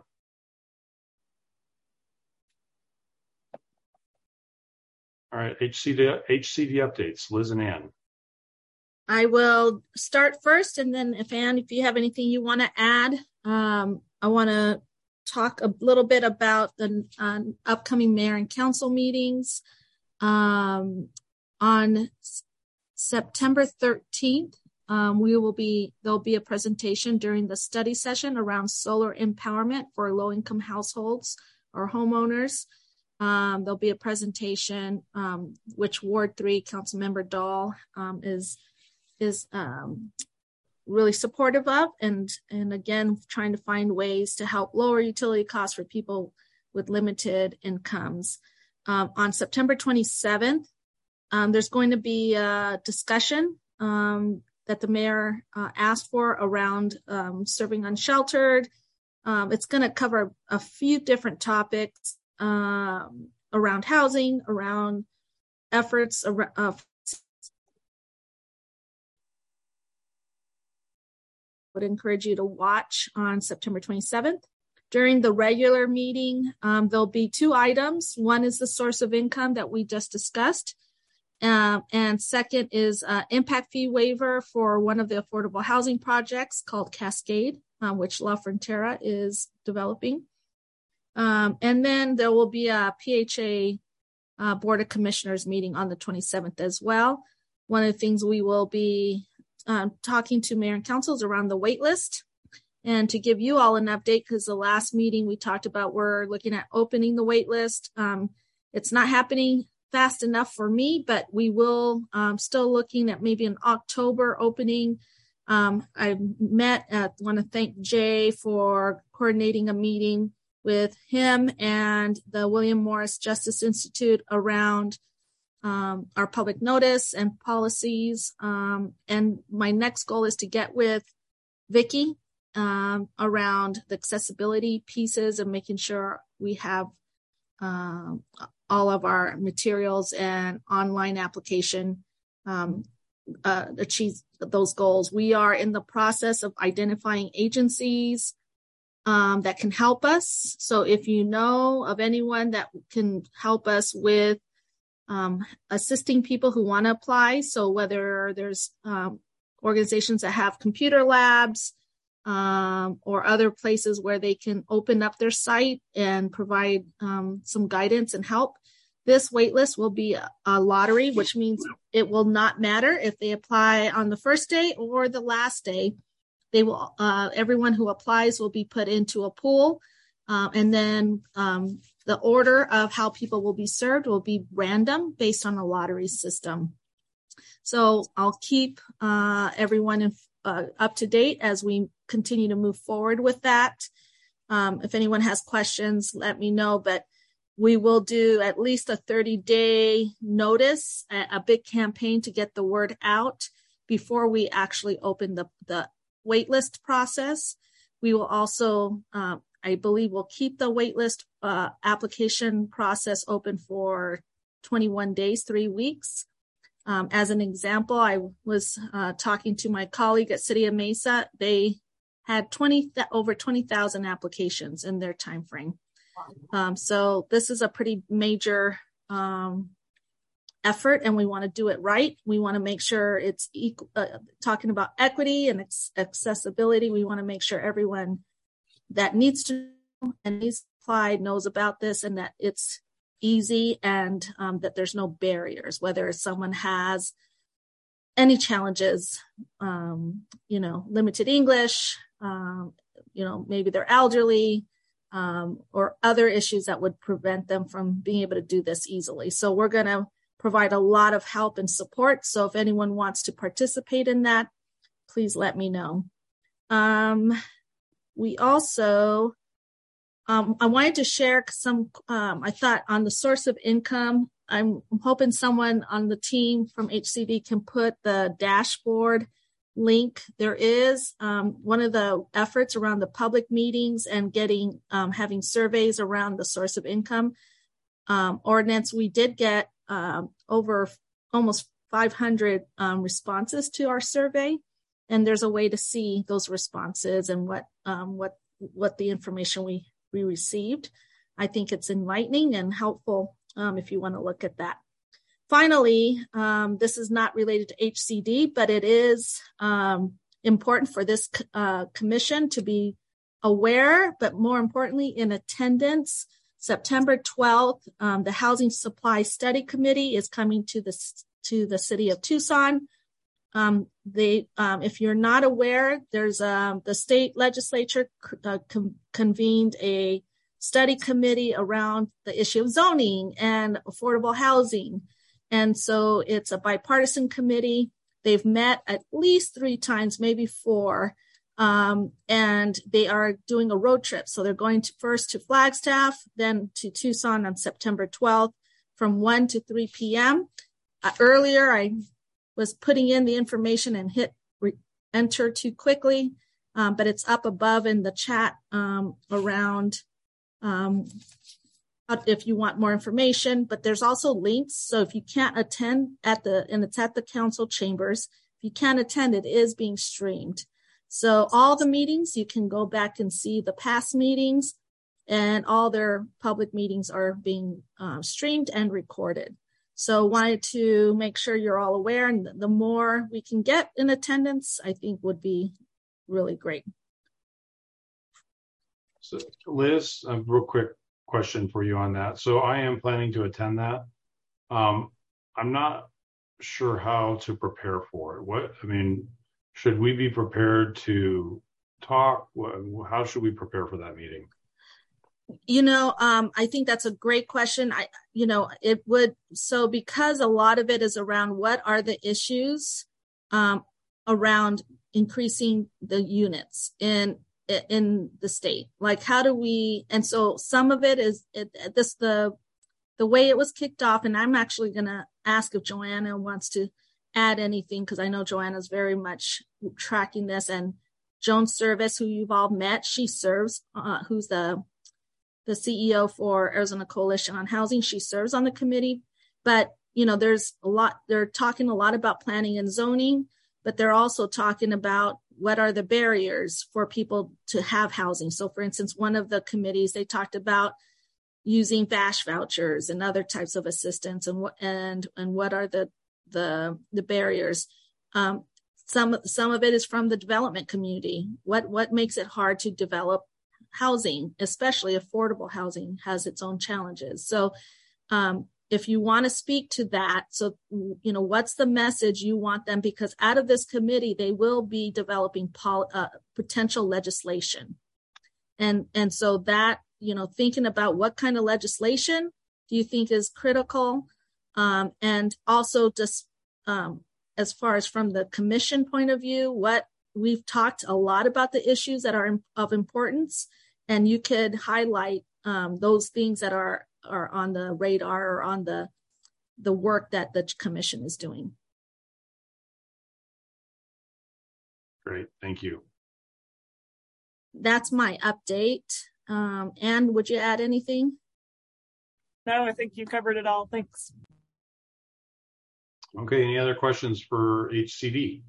All right, HCD updates, Liz and Ann. I will start first, and then if you have anything you want to add, I want to talk a little bit about the upcoming mayor and council meetings. On September 13th, there'll be a presentation during the study session around solar empowerment for low-income households or homeowners. There'll be a presentation which Ward 3 Councilmember Dahl is really supportive of, and again trying to find ways to help lower utility costs for people with limited incomes. On September 27th, there's going to be a discussion that the mayor asked for around serving unsheltered. It's going to cover a few different topics around housing, around efforts would encourage you to watch on September 27th. During the regular meeting, there'll be 2 items. One is the source of income that we just discussed. And second is impact fee waiver for one of the affordable housing projects called Cascade, which La Frontera is developing. And then there will be a PHA Board of Commissioners meeting on the 27th as well. One of the things we will be talking to Mayor and Council is around the wait list. And to give you all an update, because the last meeting we talked about, we're looking at opening the wait list. It's not happening fast enough for me, but we will still looking at maybe an October opening. I want to thank Jay for coordinating a meeting with him and the William Morris Justice Institute around our public notice and policies. And my next goal is to get with Vicki around the accessibility pieces and making sure we have all of our materials and online application achieve those goals. We are in the process of identifying agencies that can help us. So if you know of anyone that can help us with assisting people who want to apply, so whether there's organizations that have computer labs or other places where they can open up their site and provide some guidance and help. This waitlist will be a lottery, which means it will not matter if they apply on the first day or the last day. They will, everyone who applies will be put into a pool, and then the order of how people will be served will be random based on a lottery system. So I'll keep everyone up to date as we continue to move forward with that. If anyone has questions, let me know, but we will do at least a 30-day notice, a big campaign to get the word out before we actually open the waitlist process. We will also, I believe, we'll keep the waitlist application process open for 21 days, 3 weeks. As an example, I was talking to my colleague at City of Mesa. They had over 20,000 applications in their time frame. So this is a pretty major effort, and we want to do it right. We want to make sure it's talking about equity and accessibility. We want to make sure everyone that needs to and needs to apply knows about this, and that it's easy, and that there's no barriers, whether someone has any challenges, limited English, maybe they're elderly, or other issues that would prevent them from being able to do this easily. So we're going to provide a lot of help and support. So if anyone wants to participate in that, please let me know. We also, I wanted to share some, I thought on the source of income, I'm hoping someone on the team from HCD can put the dashboard link. There is one of the efforts around the public meetings and getting, having surveys around the source of income ordinance. We did get over almost 500 responses to our survey, and there's a way to see those responses and what the information we received. I think it's enlightening and helpful if you want to look at that. Finally, this is not related to HCD, but it is important for this commission to be aware, but more importantly, in attendance. September 12th, the Housing Supply Study Committee is coming to the city of Tucson. If you're not aware, there's the state legislature convened a study committee around the issue of zoning and affordable housing. And so it's a bipartisan committee. They've met at least 3 times, maybe 4, and they are doing a road trip. So they're going first to Flagstaff, then to Tucson on September 12th from 1 to 3 p.m. Earlier, I was putting in the information and hit enter too quickly, but it's up above in the chat around if you want more information, but there's also links. So if you can't attend and it's at the council chambers, if you can't attend, it is being streamed. So all the meetings, you can go back and see the past meetings, and all their public meetings are being streamed and recorded. So wanted to make sure you're all aware, and the more we can get in attendance, I think would be really great. So Liz, a real quick question for you on that. So I am planning to attend that. I'm not sure how to prepare for it. Should we be prepared to talk? How should we prepare for that meeting? I think that's a great question. Because a lot of it is around what are the issues around increasing the units in the state, like how do we, and so some of it is the way it was kicked off, and I'm actually going to ask if Joanna wants to add anything, because I know Joanna's very much tracking this, and Joan Service, who you've all met, she serves, who's the CEO for Arizona Coalition on Housing. She serves on the committee, but there's a lot, they're talking a lot about planning and zoning, but they're also talking about what are the barriers for people to have housing. So for instance, one of the committees, they talked about using VASH vouchers and other types of assistance, and what are the barriers. Some of it is from the development community. What makes it hard to develop housing, especially affordable housing, has its own challenges. So if you want to speak to that, so what's the message you want them, because out of this committee they will be developing potential legislation, and so that thinking about what kind of legislation do you think is critical, and also just as far as from the commission point of view, what we've talked a lot about the issues that are of importance, and you could highlight those things that are on the radar or on the work that the commission is doing. Great, thank you. That's my update. Anne, would you add anything? No, I think you covered it all. Thanks. Okay, any other questions for HCD?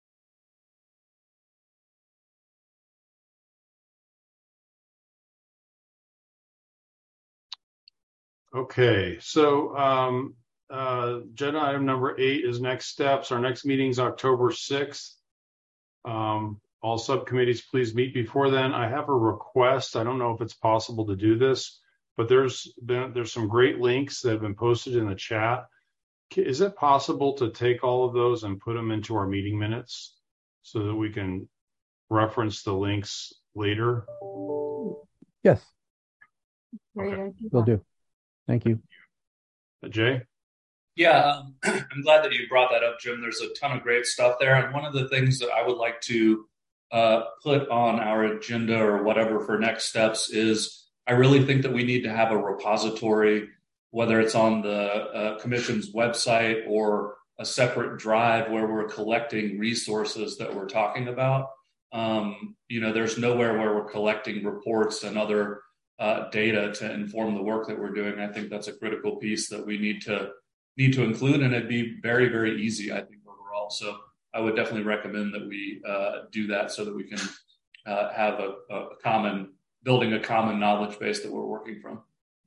Okay, so agenda item number 8 is next steps. Our next meeting is October 6th. All subcommittees, please meet before then. I have a request. I don't know if it's possible to do this, but there's some great links that have been posted in the chat. Is it possible to take all of those and put them into our meeting minutes so that we can reference the links later? Yes. Great Okay. idea. Will do. Thank you. Jay? Yeah, I'm glad that you brought that up, Jim. There's a ton of great stuff there. And one of the things that I would like to put on our agenda or whatever for next steps is I really think that we need to have a repository, whether it's on the commission's website or a separate drive where we're collecting resources that we're talking about. There's nowhere where we're collecting reports and other data to inform the work that we're doing. I think that's a critical piece that we need to include, and it'd be very, very easy, I think, overall. So I would definitely recommend that we do that so that we can have building a common knowledge base that we're working from.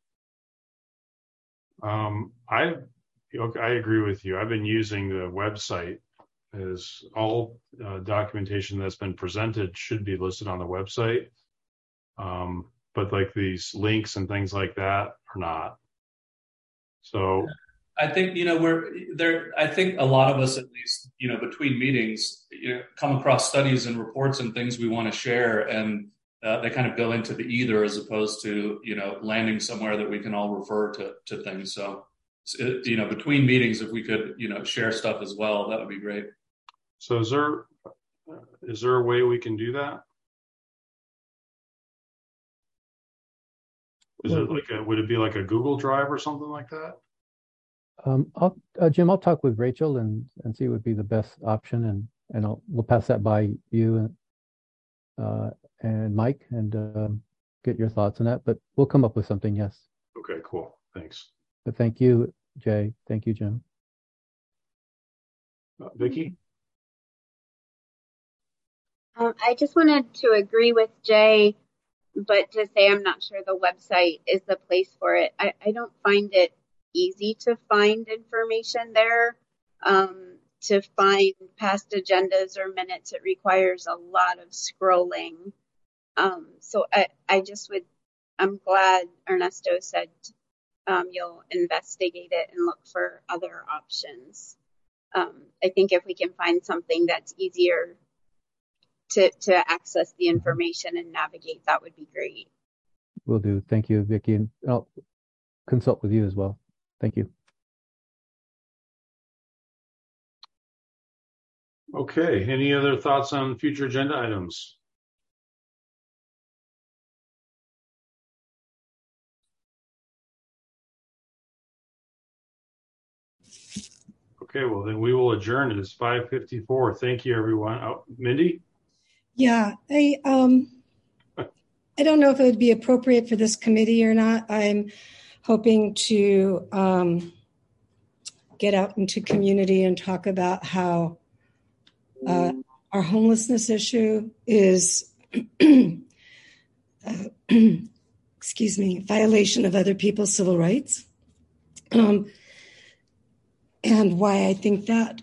I agree with you. I've been using the website as all documentation that's been presented should be listed on the website. But like these links and things like that are not. So I think, I think a lot of us, at least, between meetings, come across studies and reports and things we want to share, and they kind of go into the ether as opposed to, landing somewhere that we can all refer to things. So, between meetings, if we could, share stuff as well, that would be great. So is there a way we can do that? Would it be like a Google Drive or something like that? Jim, I'll talk with Rachel and see what would be the best option, and we'll pass that by you and Mike and get your thoughts on that. But we'll come up with something. Yes. Okay. Cool. Thanks. But thank you, Jay. Thank you, Jim. Vicki? I just wanted to agree with Jay, but to say I'm not sure the website is the place for it. I don't find it easy to find information there. To find past agendas or minutes, it requires a lot of scrolling. So I'm glad Ernesto said you'll investigate it and look for other options. I think if we can find something that's easier to access the information and navigate, that would be great. Will do. Thank you, Vicki. And I'll consult with you as well. Thank you. Okay. Any other thoughts on future agenda items? Okay, well then we will adjourn. It is 5:54. Thank you, everyone. Oh, Mindy? Yeah, I don't know if it would be appropriate for this committee or not. I'm hoping to get out into community and talk about how our homelessness issue is, excuse me, violation of other people's civil rights. And why I think that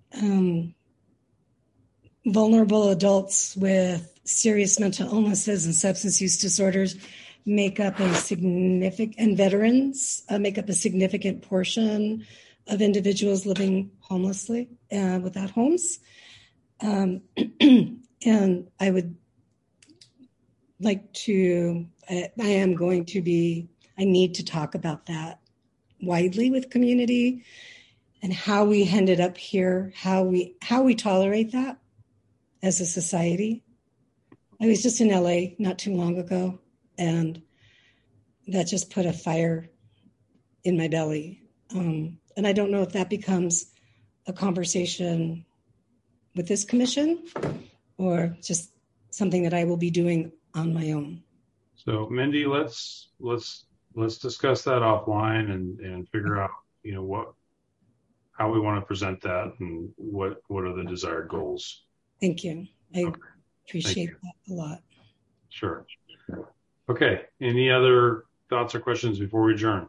vulnerable adults with serious mental illnesses and substance use disorders make up a significant, and veterans make up a significant portion of individuals living homelessly without homes. And I would like to, I need to talk about that widely with community and how we ended up here, how we tolerate that as a society. I was just in LA not too long ago, and that just put a fire in my belly. And I don't know if that becomes a conversation with this commission or just something that I will be doing on my own. So Mindy, let's discuss that offline and figure out, how we want to present that and what are the desired goals. Thank you. I appreciate that a lot. Sure. Okay. Any other thoughts or questions before we adjourn?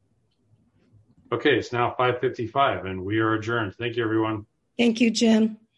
Okay, it's now 5:55 and we are adjourned. Thank you, everyone. Thank you, Jim.